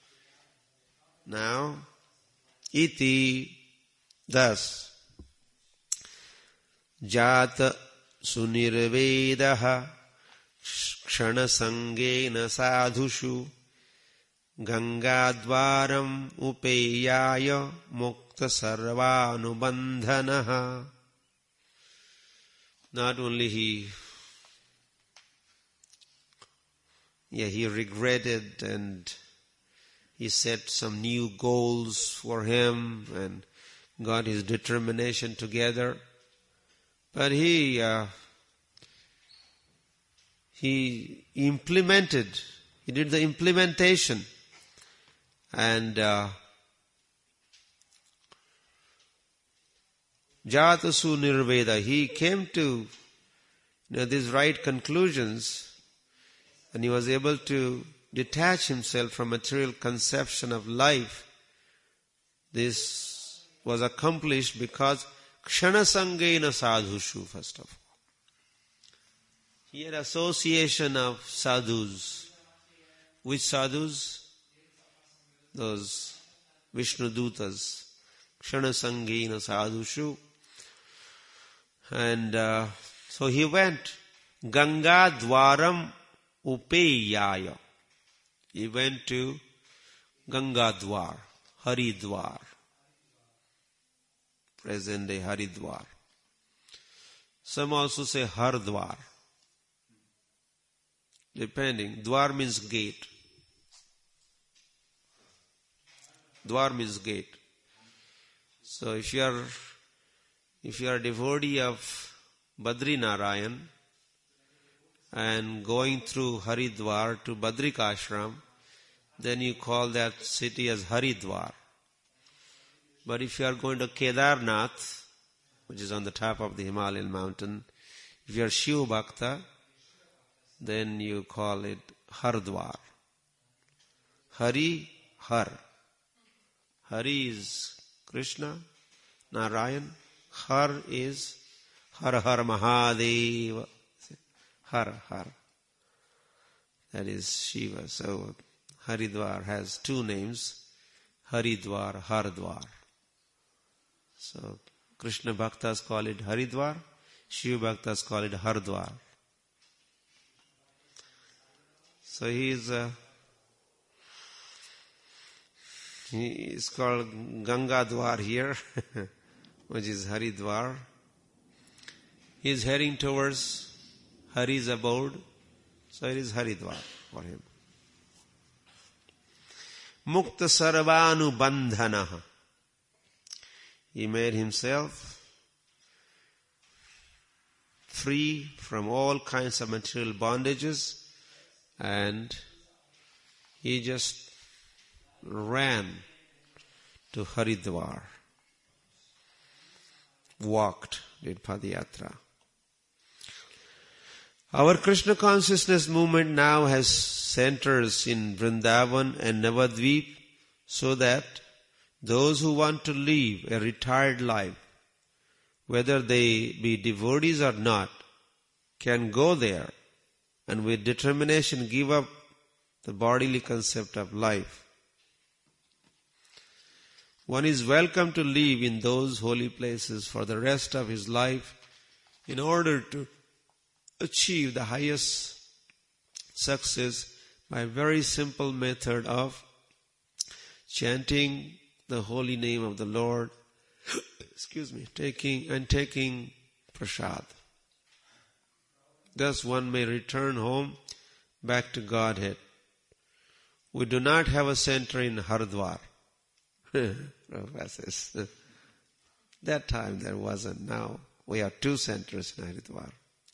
Now, iti, thus, jata sunirvedaha kshanasangena sadhushu gangadvaram upeyaya mukta sarvanubandhanaha. Not only he regretted and he set some new goals for him and got his determination together, but he did the implementation. And Jatasu Nirveda, he came to these right conclusions, and he was able to detach himself from material conception of life. This was accomplished because Kshanasangena Sadhushu, first of all. He had association of sadhus. Which sadhus? Those Vishnudutas, Kshanasangena Sadhushu. And so he went Ganga Dwaram Upeyaya. He went to Ganga Dwar, Haridwar. Present day Haridwar. Some also say Hardwar. Depending. Dwar means gate. Dwar means gate. So if you are a devotee of Badri Narayan and going through Haridwar to Badrikashram, then you call that city as Haridwar. But if you are going to Kedarnath, which is on the top of the Himalayan mountain, if you are Shiv Bhakta, then you call it Hardwar. Hari, Har. Hari is Krishna, Narayan. Har is Har Har Mahadeva. Har Har. That is Shiva. So Haridwar has two names, Haridwar, Hardwar. So Krishna Bhaktas call it Haridwar, Shiva Bhaktas call it Hardwar. So he is called Gangadwar here, which is Haridwar. He is heading towards Hari's abode, so it is Haridwar for him. Mukta Sarvanu Bandhanaha. He made himself free from all kinds of material bondages and he just ran to Haridwar, walked, did Padayatra. Our Krishna consciousness movement now has centers in Vrindavan and Navadvip, so that those who want to live a retired life, whether they be devotees or not, can go there and with determination give up the bodily concept of life. One is welcome to live in those holy places for the rest of his life in order to achieve the highest success by a very simple method of chanting the holy name of the Lord, taking prasad. Thus one may return home back to Godhead. We do not have a center in Haridwar. Prabhupada says, that time there wasn't. Now we have 2 centers in Haridwar.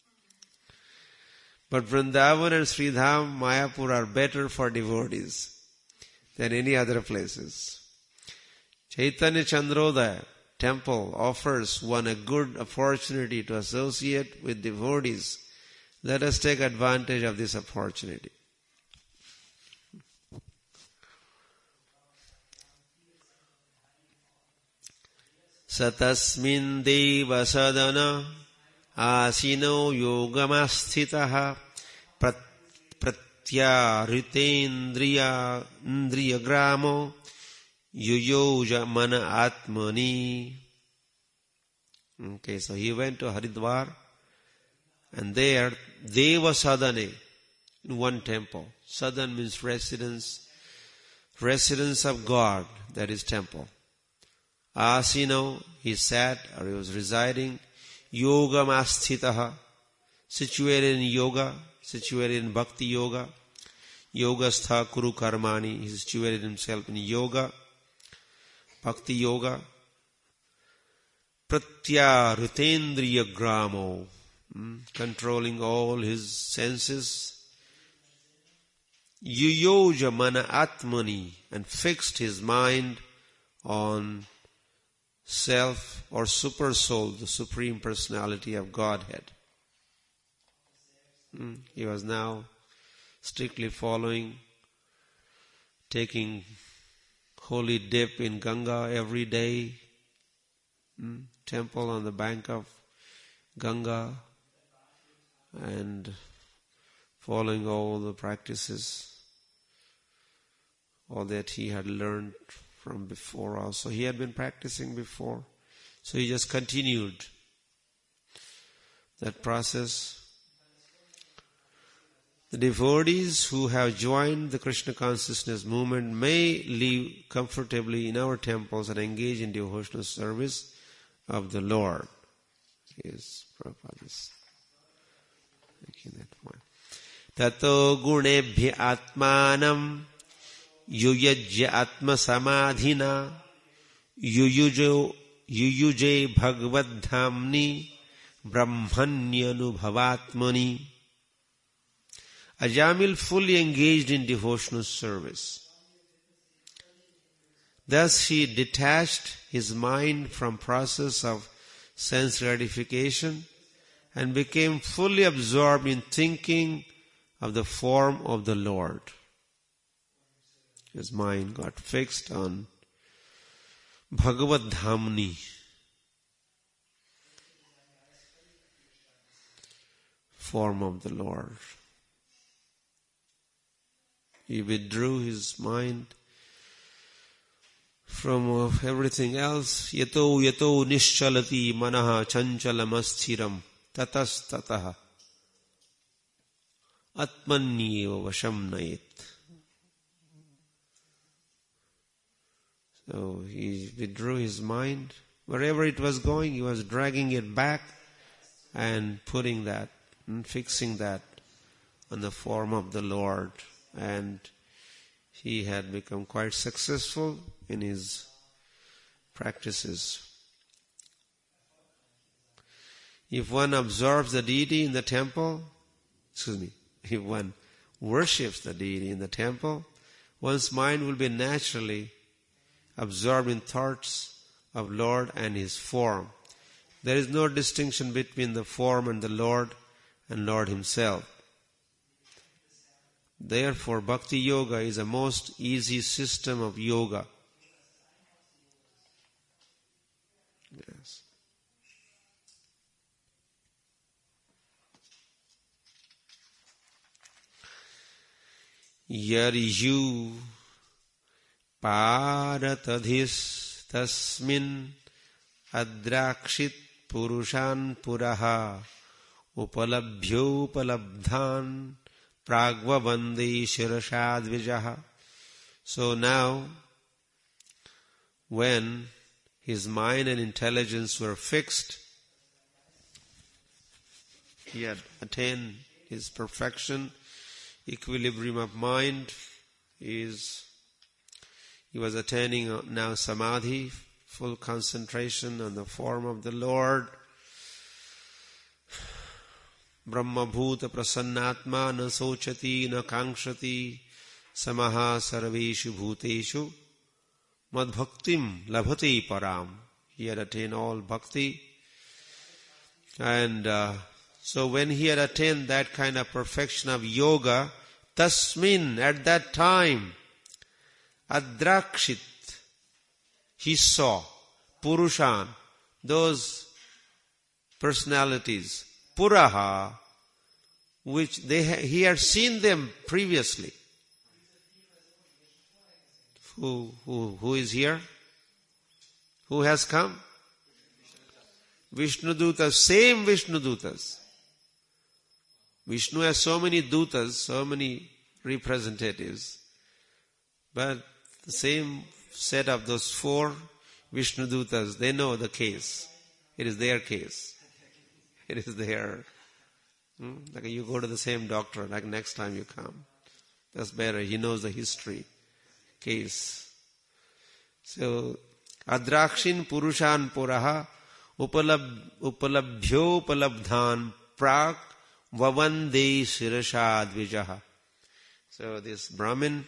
But Vrindavan and Sridham, Mayapur are better for devotees than any other places. Chaitanya Chandrodaya temple offers one a good opportunity to associate with devotees. Let us take advantage of this opportunity. Satasmin deva sadana asino yogamastitaha pratyarithendriya gramo yuyoja mana atmani. Okay, so he went to Haridwar, and there Deva Sadhane, in one temple. Sadhan means residence of God, that is temple. Asino, he sat or he was residing. Yogamastitaha, situated in yoga, situated in bhakti yoga. Yogastha kuru karmani, he situated himself in yoga, bhakti yoga. Pratyarithendriya gramo, controlling all his senses. Yuyoja mana atmani, and fixed his mind on self or super soul, the Supreme Personality of Godhead. He was now strictly following, taking holy dip in Ganga every day, temple on the bank of Ganga, and following all the practices, all that he had learned from before also. He had been practicing before, so he just continued that process. The devotees who have joined the Krishna consciousness movement may live comfortably in our temples and engage in devotional service of the Lord. Yes, Prabhupada is making that point. Tato gunebhya atmanam yuyajya atma samadhina yuyuje bhagavadhamni brahmanyanubhavatmani. Ajamil fully engaged in devotional service. Thus he detached his mind from process of sense gratification and became fully absorbed in thinking of the form of the Lord. His mind got fixed on Bhagavad Dhamni, form of the Lord. He withdrew his mind from everything else. Yato nischalati manaha chanchalamassthiram tatastataha atmanyeva vasham nayet. So he withdrew his mind. Wherever it was going, he was dragging it back and putting that and fixing that on the form of the Lord. And he had become quite successful in his practices. If one observes the deity in the temple, if one worships the deity in the temple, one's mind will be naturally absorbed in thoughts of Lord and His form. There is no distinction between the form and the Lord and Lord Himself. Therefore, Bhakti Yoga is a most easy system of yoga. Yes. Yariju paratadhis tasmin adrakshit purushan puraha upalabhyopalabdhan pragvavande shirashadvijaha. So now, when his mind and intelligence were fixed, he had attained his perfection, equilibrium of mind. He was attaining now samadhi, full concentration on the form of the Lord. Brahma bhuta prasannatma na sochati na kankshati samaha sarveshu bhuteshu madbhaktim labhati param. He had attained all bhakti. And so when he had attained that kind of perfection of yoga, tasmin, at that time, adrakshit, he saw purushan, those personalities, puraha, which he had seen them previously. Who is here? Who has come? Vishnudutas, same Vishnudutas. Vishnu has so many dutas, so many representatives. But the same set of those 4 Vishnudutas, they know the case. It is their case. It is their. Like you go to the same doctor, like next time you come. That's better. He knows the history, case. So, adrakshin purushan puraha upalabhyo palabdhan prak vavande shirashadvijaha. So this Brahmin,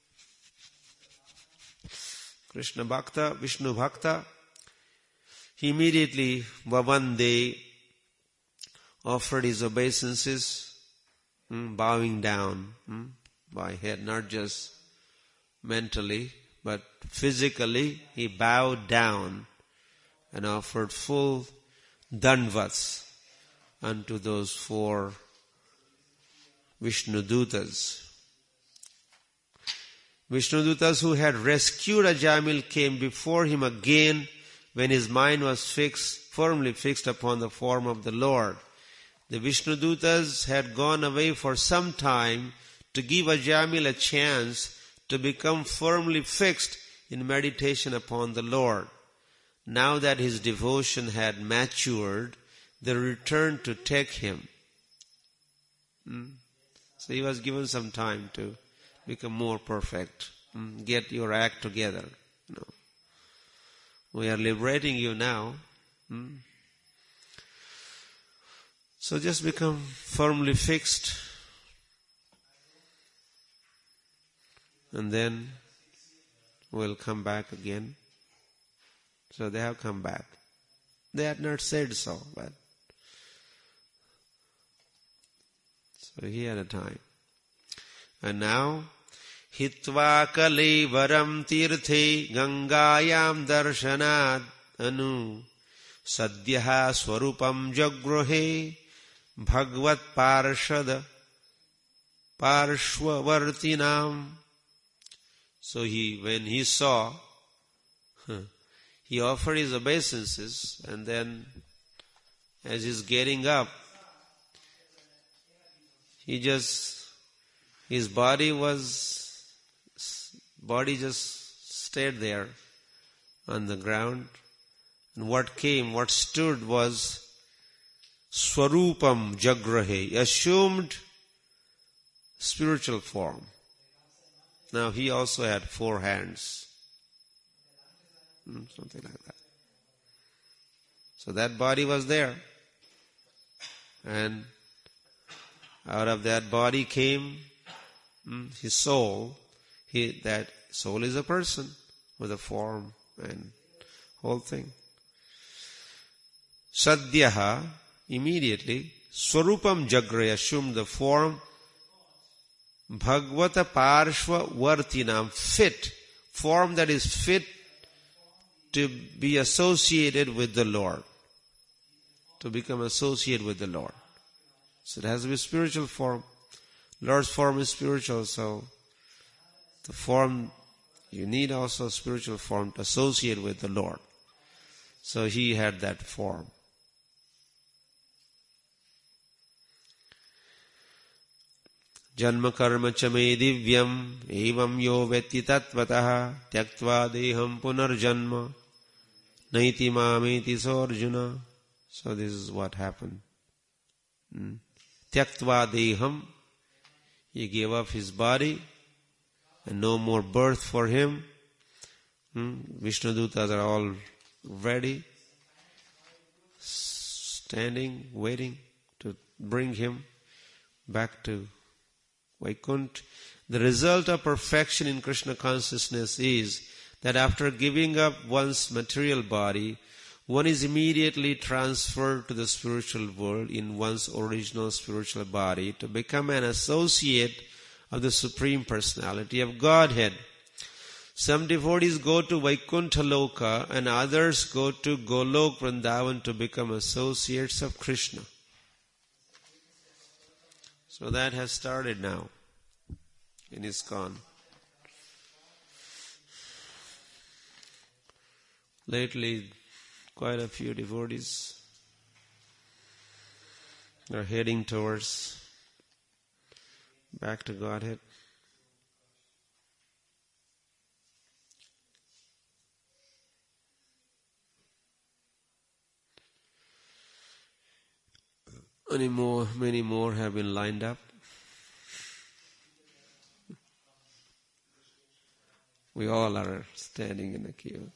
Krishna Bhakta, Vishnu Bhakta, he immediately vavande, offered his obeisances, bowing down by head, not just mentally, but physically. He bowed down and offered full dandvats unto those 4 Vishnudutas. Vishnudutas who had rescued Ajamil came before him again when his mind was firmly fixed upon the form of the Lord. The Vishnudutas had gone away for some time to give Ajamil a chance to become firmly fixed in meditation upon the Lord. Now that his devotion had matured, they returned to take him. So he was given some time to become more perfect. Get your act together. We are liberating you now. So just become firmly fixed. And then we'll come back again. So they have come back. They had not said so, but so he had a time. And now, hitva kalevaram tirthe gangayam darshanad anu sadhyaha swarupam jagruhe bhagvat parshad parshvavartinam. So when he saw, he offered his obeisances, and then as he's getting up, his body just stayed there on the ground. And what stood was Swarupam Jagrahe, assumed spiritual form. Now he also had 4 hands. Something like that. So that body was there. And out of that body came his soul, that soul is a person with a form and whole thing. Sadhyaha, immediately, Swarupam Jagre, assumed the form Bhagavata Parshva Vartinam, fit, form that is fit to be associated with the Lord, to become associated with the Lord. So it has to be spiritual form. Lord's form is spiritual, so the form, you need also a spiritual form to associate with the Lord. So he had that form. Janma karma cha me divyam evam yo vetti tattvataha tyaktva deham punarjanma naiti mameti so Arjuna. So this is what happened. Tyaktva deham, he gave up his body and no more birth for him. Vishnudutas are all ready, standing, waiting to bring him back to Vaikuntha. The result of perfection in Krishna consciousness is that after giving up one's material body, one is immediately transferred to the spiritual world in one's original spiritual body to become an associate of the Supreme Personality of Godhead. Some devotees go to Vaikuntha Loka and others go to Golok Vrindavan to become associates of Krishna. So that has started now in ISKCON. Lately, quite a few devotees are heading towards back to Godhead. Many more have been lined up. We all are standing in the queue.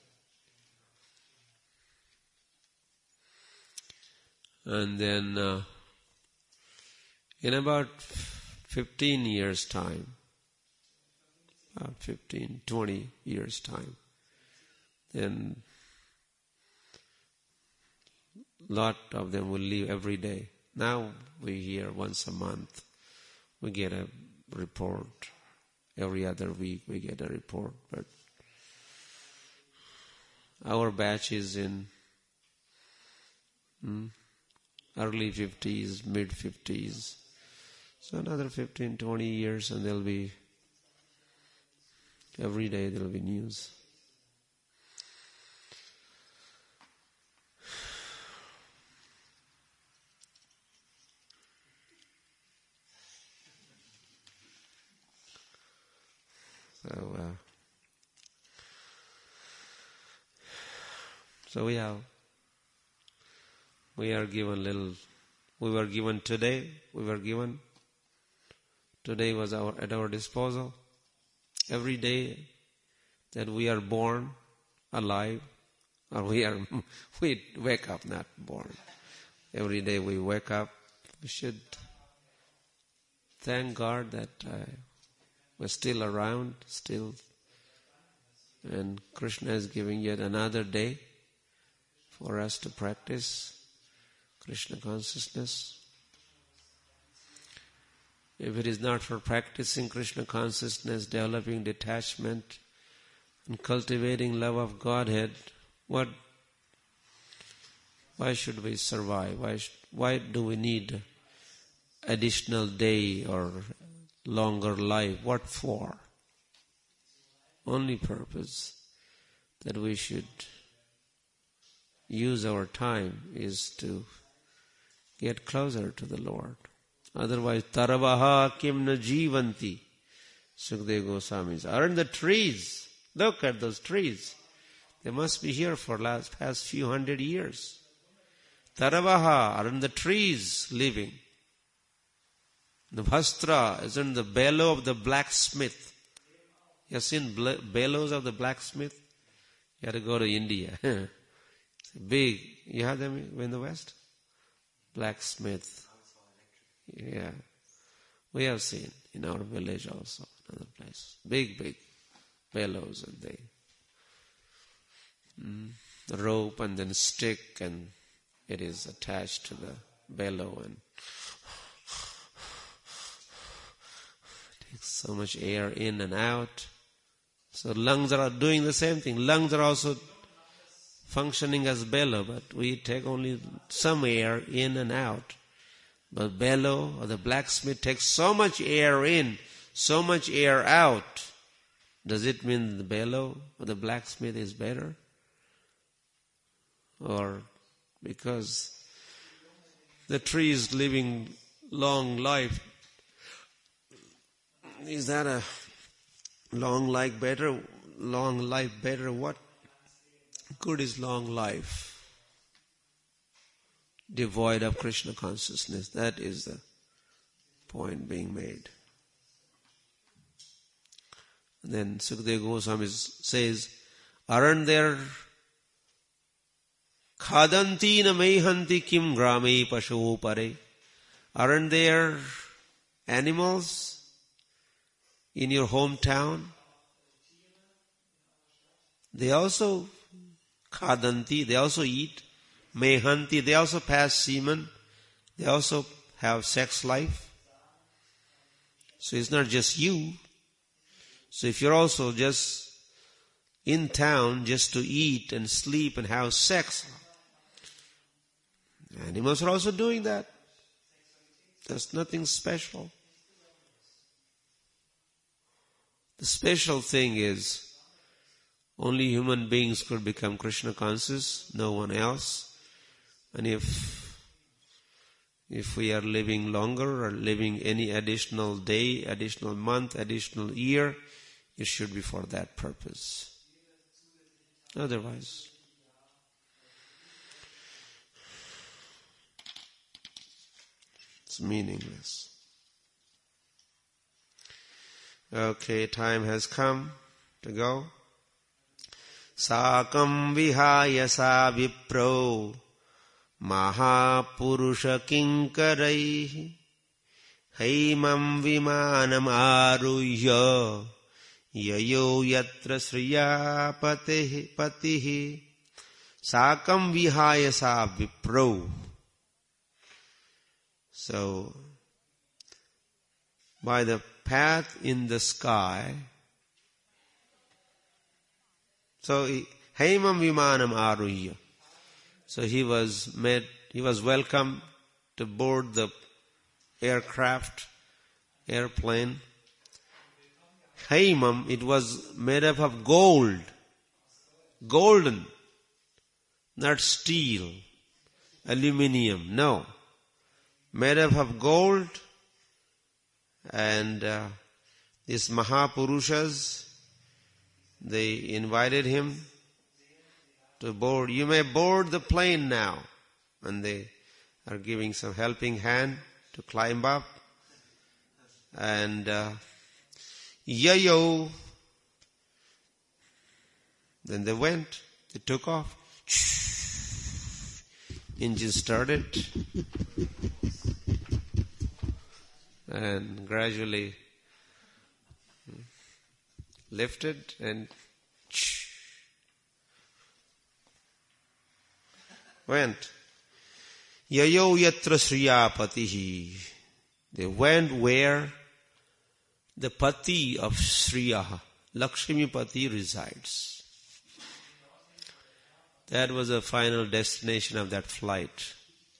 And then in about 15 years' time, 20 years' time, then a lot of them will leave every day. Now we hear once a month, we get a report. Every other week we get a report. But our batch is in early 50s, mid 50s. So another 15, 20 years and there'll be, every day there'll be news. So we are given today was at our disposal. Every day that we are born alive, or we wake up not born. Every day we wake up, we should thank God that we're still around, and Krishna is giving yet another day for us to practice Krishna consciousness. If it is not for practicing Krishna consciousness, developing detachment, and cultivating love of Godhead, why should we survive? Why do we need additional day or longer life? What for? Only purpose that we should use our time is to get closer to the Lord. Otherwise, taravaha kim na jivanti. Sukadeva Goswami says, aren't the trees? Look at those trees. They must be here for past few hundred years. Taravaha, aren't the trees living? The Vastra, isn't the bellow of the blacksmith? You have seen bellows of the blacksmith? You have to go to India. It's big. You have them in the West? Blacksmith. Yeah. We have seen. in our village also, another place. Big bellows, and they rope and then stick, and it is attached to the bellow and takes so much air in and out. So lungs are doing the same thing. Lungs are also functioning as bellow, but we take only some air in and out. But bellow or the blacksmith takes so much air in, so much air out. Does it mean the bellow or the blacksmith is better? Or because the tree is living long life, is that a long life better? What good is long life? Devoid of Krishna consciousness. That is the point being made. And then Sukadeva Goswami says, aren't there khadanti na mehanti kim grame pasho pare? Aren't there animals in your hometown? They also khadanti, they also eat. Mehanti, they also pass semen. They also have sex life. So it's not just you. So if you're also just in town just to eat and sleep and have sex, animals are also doing that. There's nothing special. The special thing is only human beings could become Krishna conscious, no one else. And if we are living longer or living any additional day, additional month, additional year, it should be for that purpose. Otherwise, it's meaningless. Okay, time has come to go. Sakam vihaya sa vipro Mahapurusha kinkaraihi Haimam vimanam aruhya Yayo yatra sriya patihi Sakam vihaya sa vipro. So, by the path in the sky, so Haimam vimanam aruhya. So he was welcomed to board the airplane. Haimam, it was made up of gold. Golden. Not steel, aluminium, no. Made up of gold. And these Mahapurushas, they invited him to board. You may board the plane now. And they are giving some helping hand to climb up. And yayo. Then they went. They took off. Engine started. And gradually lifted and went. Yayo yatra sriya patihi. They went where the pati of Sriya, Lakshmi Pati, resides. That was the final destination of that flight.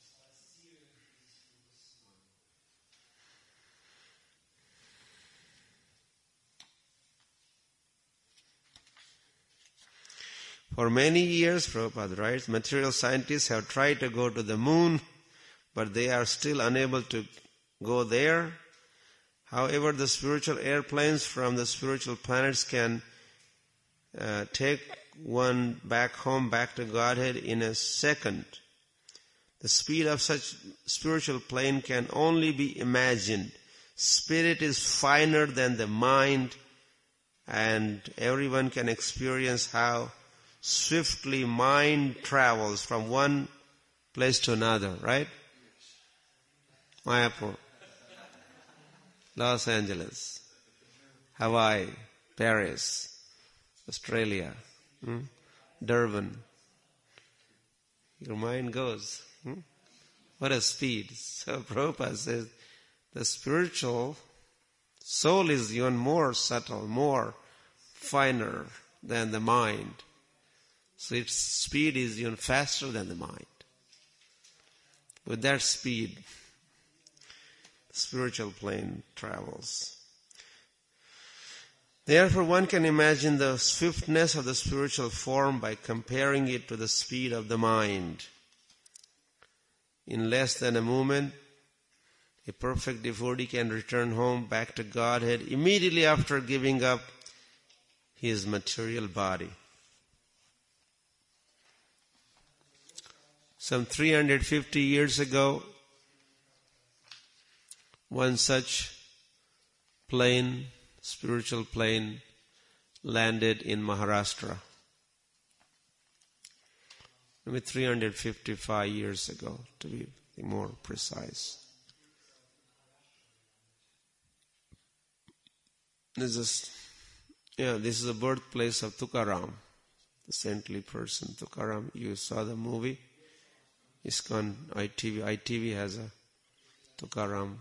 For many years, Prabhupada writes, material scientists have tried to go to the moon, but they are still unable to go there. However, the spiritual airplanes from the spiritual planets can take one back home, back to Godhead in a second. The speed of such spiritual plane can only be imagined. Spirit is finer than the mind, and everyone can experience how swiftly mind travels from one place to another, right? Mayapur. Los Angeles, Hawaii, Paris, Australia, Durban. Your mind goes. What a speed. So Prabhupada says, the spiritual soul is even more subtle, more finer than the mind. So its speed is even faster than the mind. With that speed, the spiritual plane travels. Therefore, one can imagine the swiftness of the spiritual form by comparing it to the speed of the mind. In less than a moment, a perfect devotee can return home back to Godhead immediately after giving up his material body. Some 350 years ago, one such plane, spiritual plane, landed in Maharashtra. Maybe 355 years ago, to be more precise. This is the birthplace of Tukaram, the saintly person, Tukaram. You saw the movie, ISKCON, ITV has a Tukaram.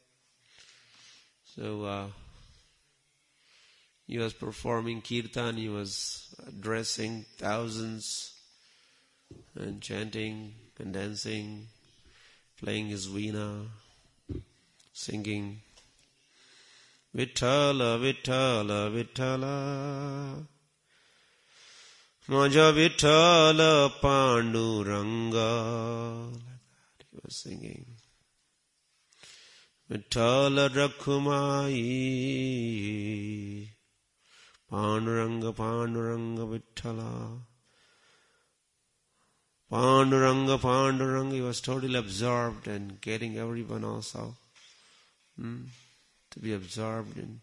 So he was performing kirtan, he was addressing thousands and chanting and dancing, playing his veena, singing, Vithala, Vithala, Vithala, Maja Vithala Panduranga. Like that he was singing. Vithala Rakhumai, Panduranga, Panduranga, Vithala. Panduranga, Panduranga. He was totally absorbed and getting everyone also to be absorbed in.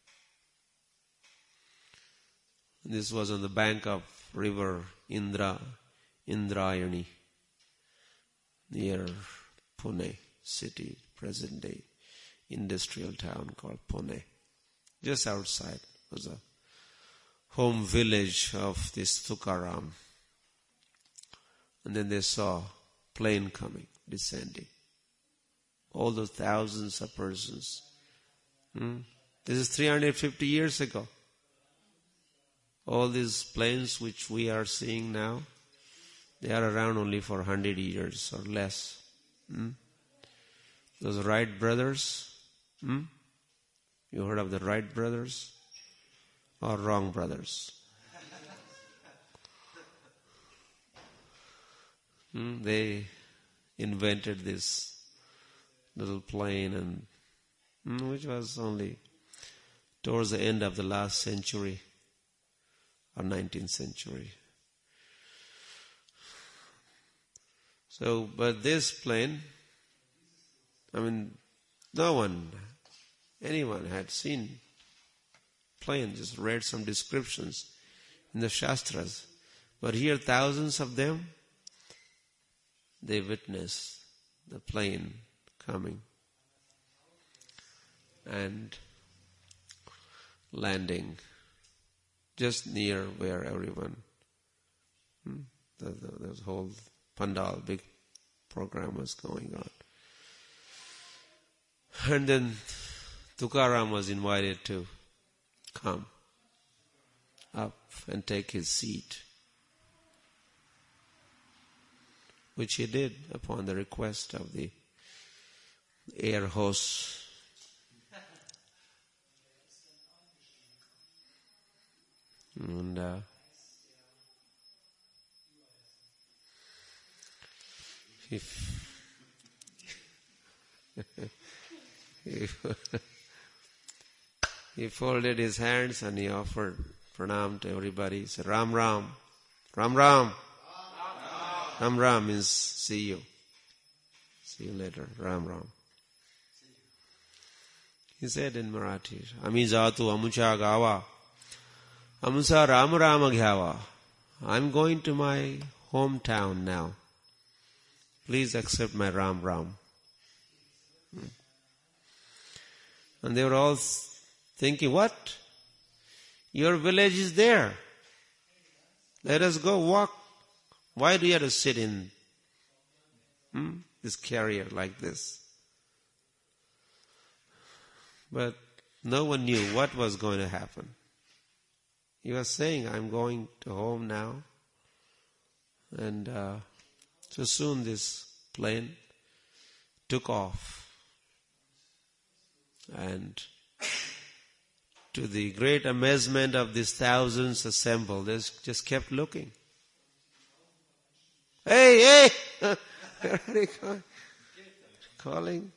This was on the bank of river Indrayani, near Pune city, present day industrial town called Pune. Just outside was a home village of this Tukaram. And then they saw plane coming, descending. All those thousands of persons. This is 350 years ago. All these planes which we are seeing now, they are around only for 100 years or less. Those Wright brothers, you heard of the Wright brothers? Or wrong brothers? They invented this little plane, and which was only towards the end of the last century or 19th century. So, but this plane, anyone had seen plane, just read some descriptions in the Shastras. But here thousands of them, they witnessed the plane coming and landing just near where everyone, the whole pandal, big program was going on. And then Tukaram was invited to come up and take his seat, which he did upon the request of the air host. And he folded his hands and he offered pranam to everybody. He said, Ram Ram, Ram Ram. Ram Ram means see you. See you later. Ram Ram. He said in Marathi, Ami jatu amucha gawa. Amusa Ram Ram ghyava. I'm going to my hometown now. Please accept my Ram Ram. And they were all thinking, what? Your village is there. Let us go walk. Why do you have to sit in this carrier like this? But no one knew what was going to happen. He was saying, I'm going to home now. And so soon this plane took off. And to the great amazement of these thousands assembled, they just kept looking. Hey! Where are they going? Calling.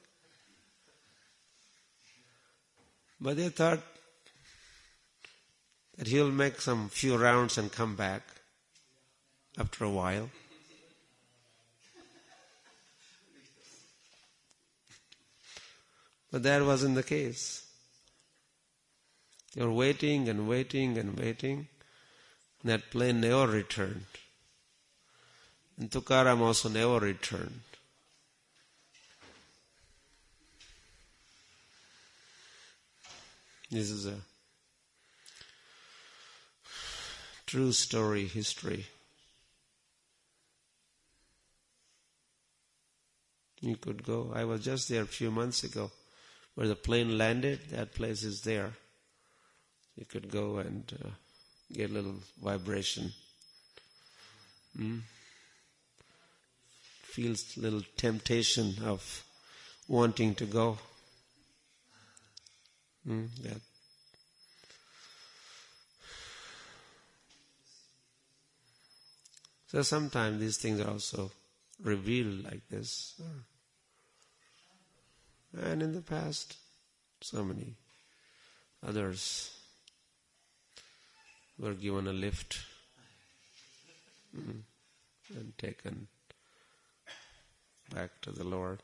But they thought that he'll make some few rounds and come back after a while. But that wasn't the case. They were waiting and waiting and waiting. That plane never returned. And Tukaram also never returned. This is a true story, history. You could go. I was just there a few months ago where the plane landed. That place is there. You could go and get a little vibration. Feels a little temptation of wanting to go. That. So sometimes these things are also revealed like this. And in the past, so many others were given a lift and taken back to the Lord.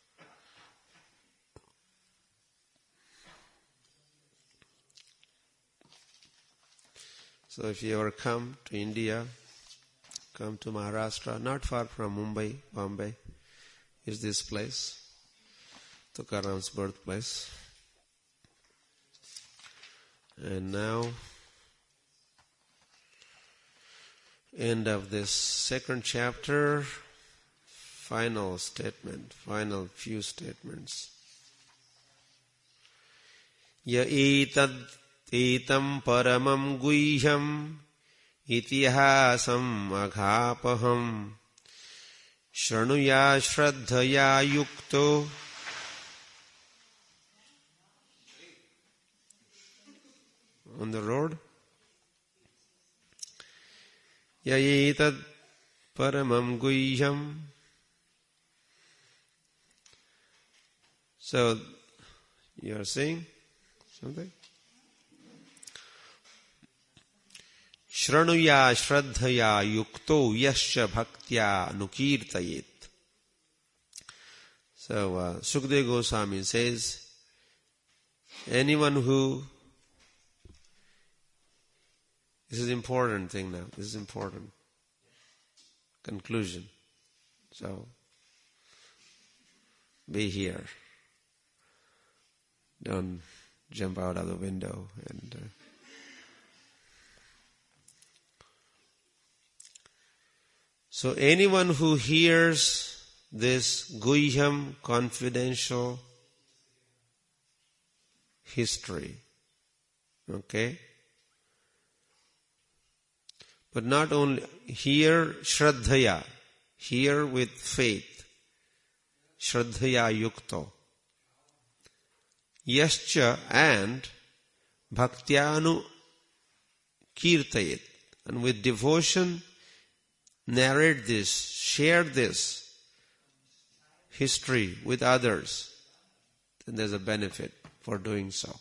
So if you ever come to India, come to Maharashtra, not far from Mumbai, Bombay, is this place, Tukaram's birthplace. And now, end of this second chapter, final statement, final few statements. Ya etam paramam guhyam itihasam aghapaham shranuya shraddhaya yukto on the road. Ya etat paramam guhyam. So, you are saying something? Shranuya shraddhaya yukto yasya bhaktya nukirtayet. So, Sukadeva Goswami says, anyone who, this is important thing now, this is important. Conclusion. So, be here. Don't jump out of the window and so anyone who hears this guhyam confidential history, okay? But not only hear shraddhaya, hear with faith, shraddhaya yukto. Yascha and bhaktyanu kirtayet, and with devotion narrate this, share this history with others, then there's a benefit for doing so.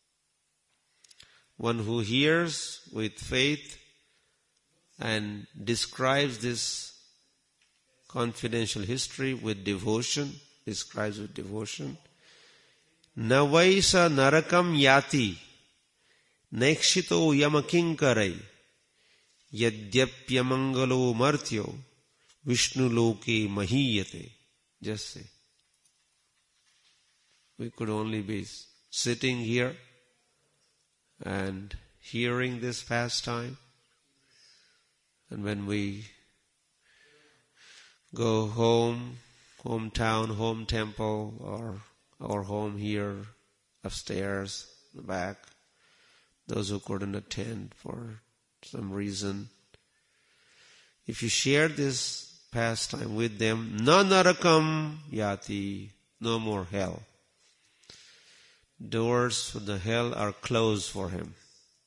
One who hears with faith and describes this confidential history with devotion, describes with devotion, Navaisa narakam yati nekshito yamakinkarai yadyapyamangalo martyo Vishnu loke mahiyate. Just say. We could only be sitting here and hearing this pastime. And when we go home, hometown, home temple, or our home here upstairs, in the back, those who couldn't attend for some reason, if you share this pastime with them, na narakam yati, no more hell. Doors for the hell are closed for him.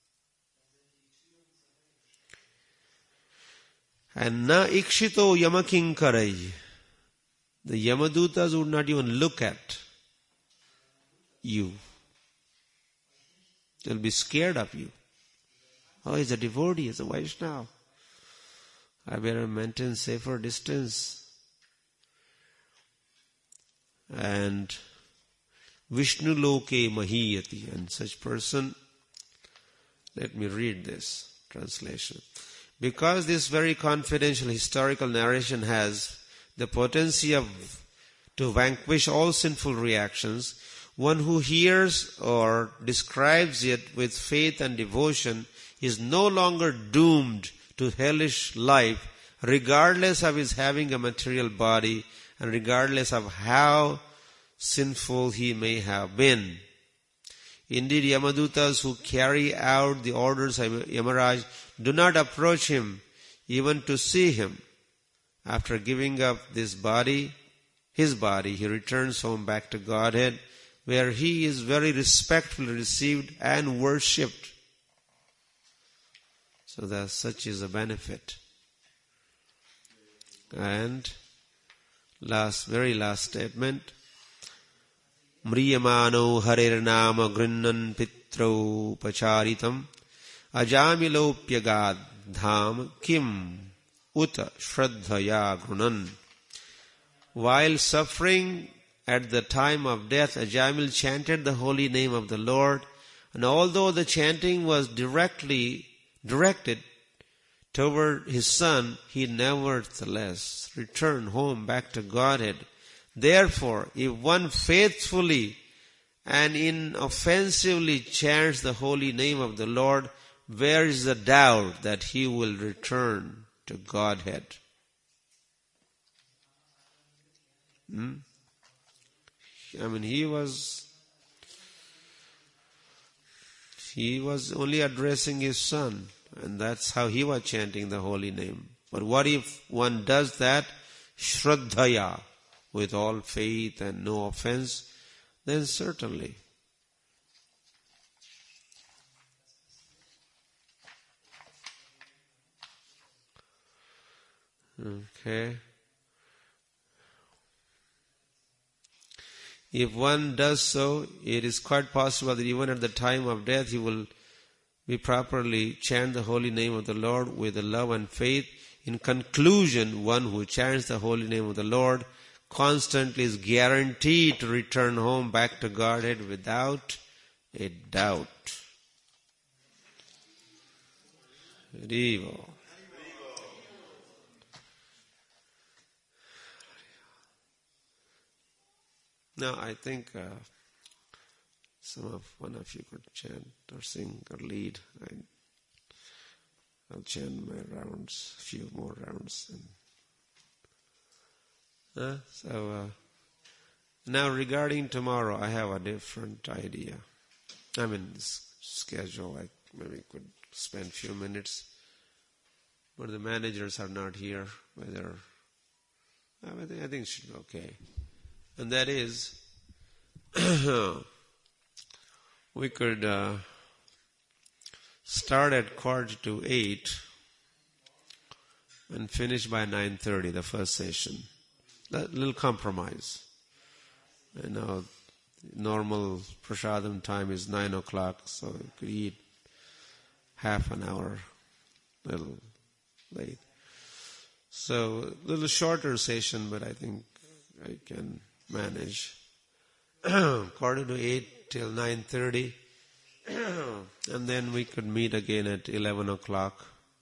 And na ikshito yamakinkarai, the Yamadutas would not even look at you. They'll be scared of you. Oh, he's a devotee, he's a Vaishnava. I better maintain safer distance. And Vishnu loke mahiyati, and such person, let me read this translation. Because this very confidential historical narration has the potency to vanquish all sinful reactions, one who hears or describes it with faith and devotion is no longer doomed to hellish life, regardless of his having a material body and regardless of how sinful he may have been. Indeed, Yamadutas who carry out the orders of Yamaraj do not approach him even to see him. After giving up his body, he returns home back to Godhead, where he is very respectfully received and worshipped. So that such is a benefit. And very last statement. Mriyamano harirnama grinnan pitro pacharitam ajamilopyagad dham kim uta shraddhaya grunan. While suffering at the time of death, Ajamil chanted the holy name of the Lord, and although the chanting was directed toward his son, he nevertheless returned home back to Godhead. Therefore, if one faithfully and inoffensively chants the holy name of the Lord, where is the doubt that he will return to Godhead? He was only addressing his son, and that's how he was chanting the holy name. But what if one does that shraddhaya, with all faith and no offense? Then certainly. Okay. If one does so, it is quite possible that even at the time of death he will be properly chant the holy name of the Lord with love and faith. In conclusion, one who chants the holy name of the Lord constantly is guaranteed to return home back to Godhead without a doubt. Haribo. Now I think one of you could chant or sing or lead. I'll chant my rounds, a few more rounds. Now regarding tomorrow, I have a different idea. This schedule, maybe could spend a few minutes, but the managers are not here. I think it should be okay. And that is, we could start at 7:45 and finish by 9:30, the first session. That little compromise. Normal prasadam time is 9 o'clock, so you could eat half an hour, a little late. So, a little shorter session, but I think I can manage. 7:45 till 9:30, and then we could meet again at 11 o'clock.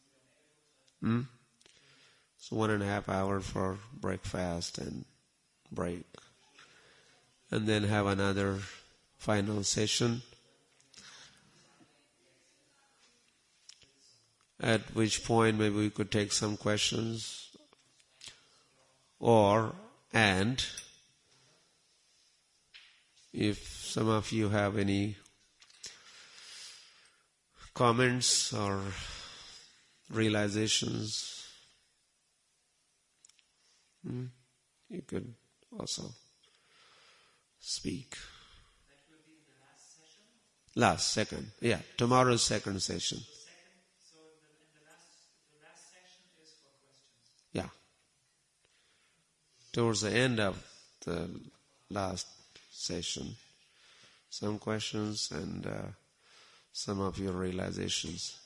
So 1.5 hours for breakfast and break. And then have another final session, at which point maybe we could take some questions, and if some of you have any comments or realizations, you could also speak. That will be the last session? Second. Yeah, tomorrow's second session. So the last session is for questions? Yeah. Towards the end of the last session, some questions and some of your realizations.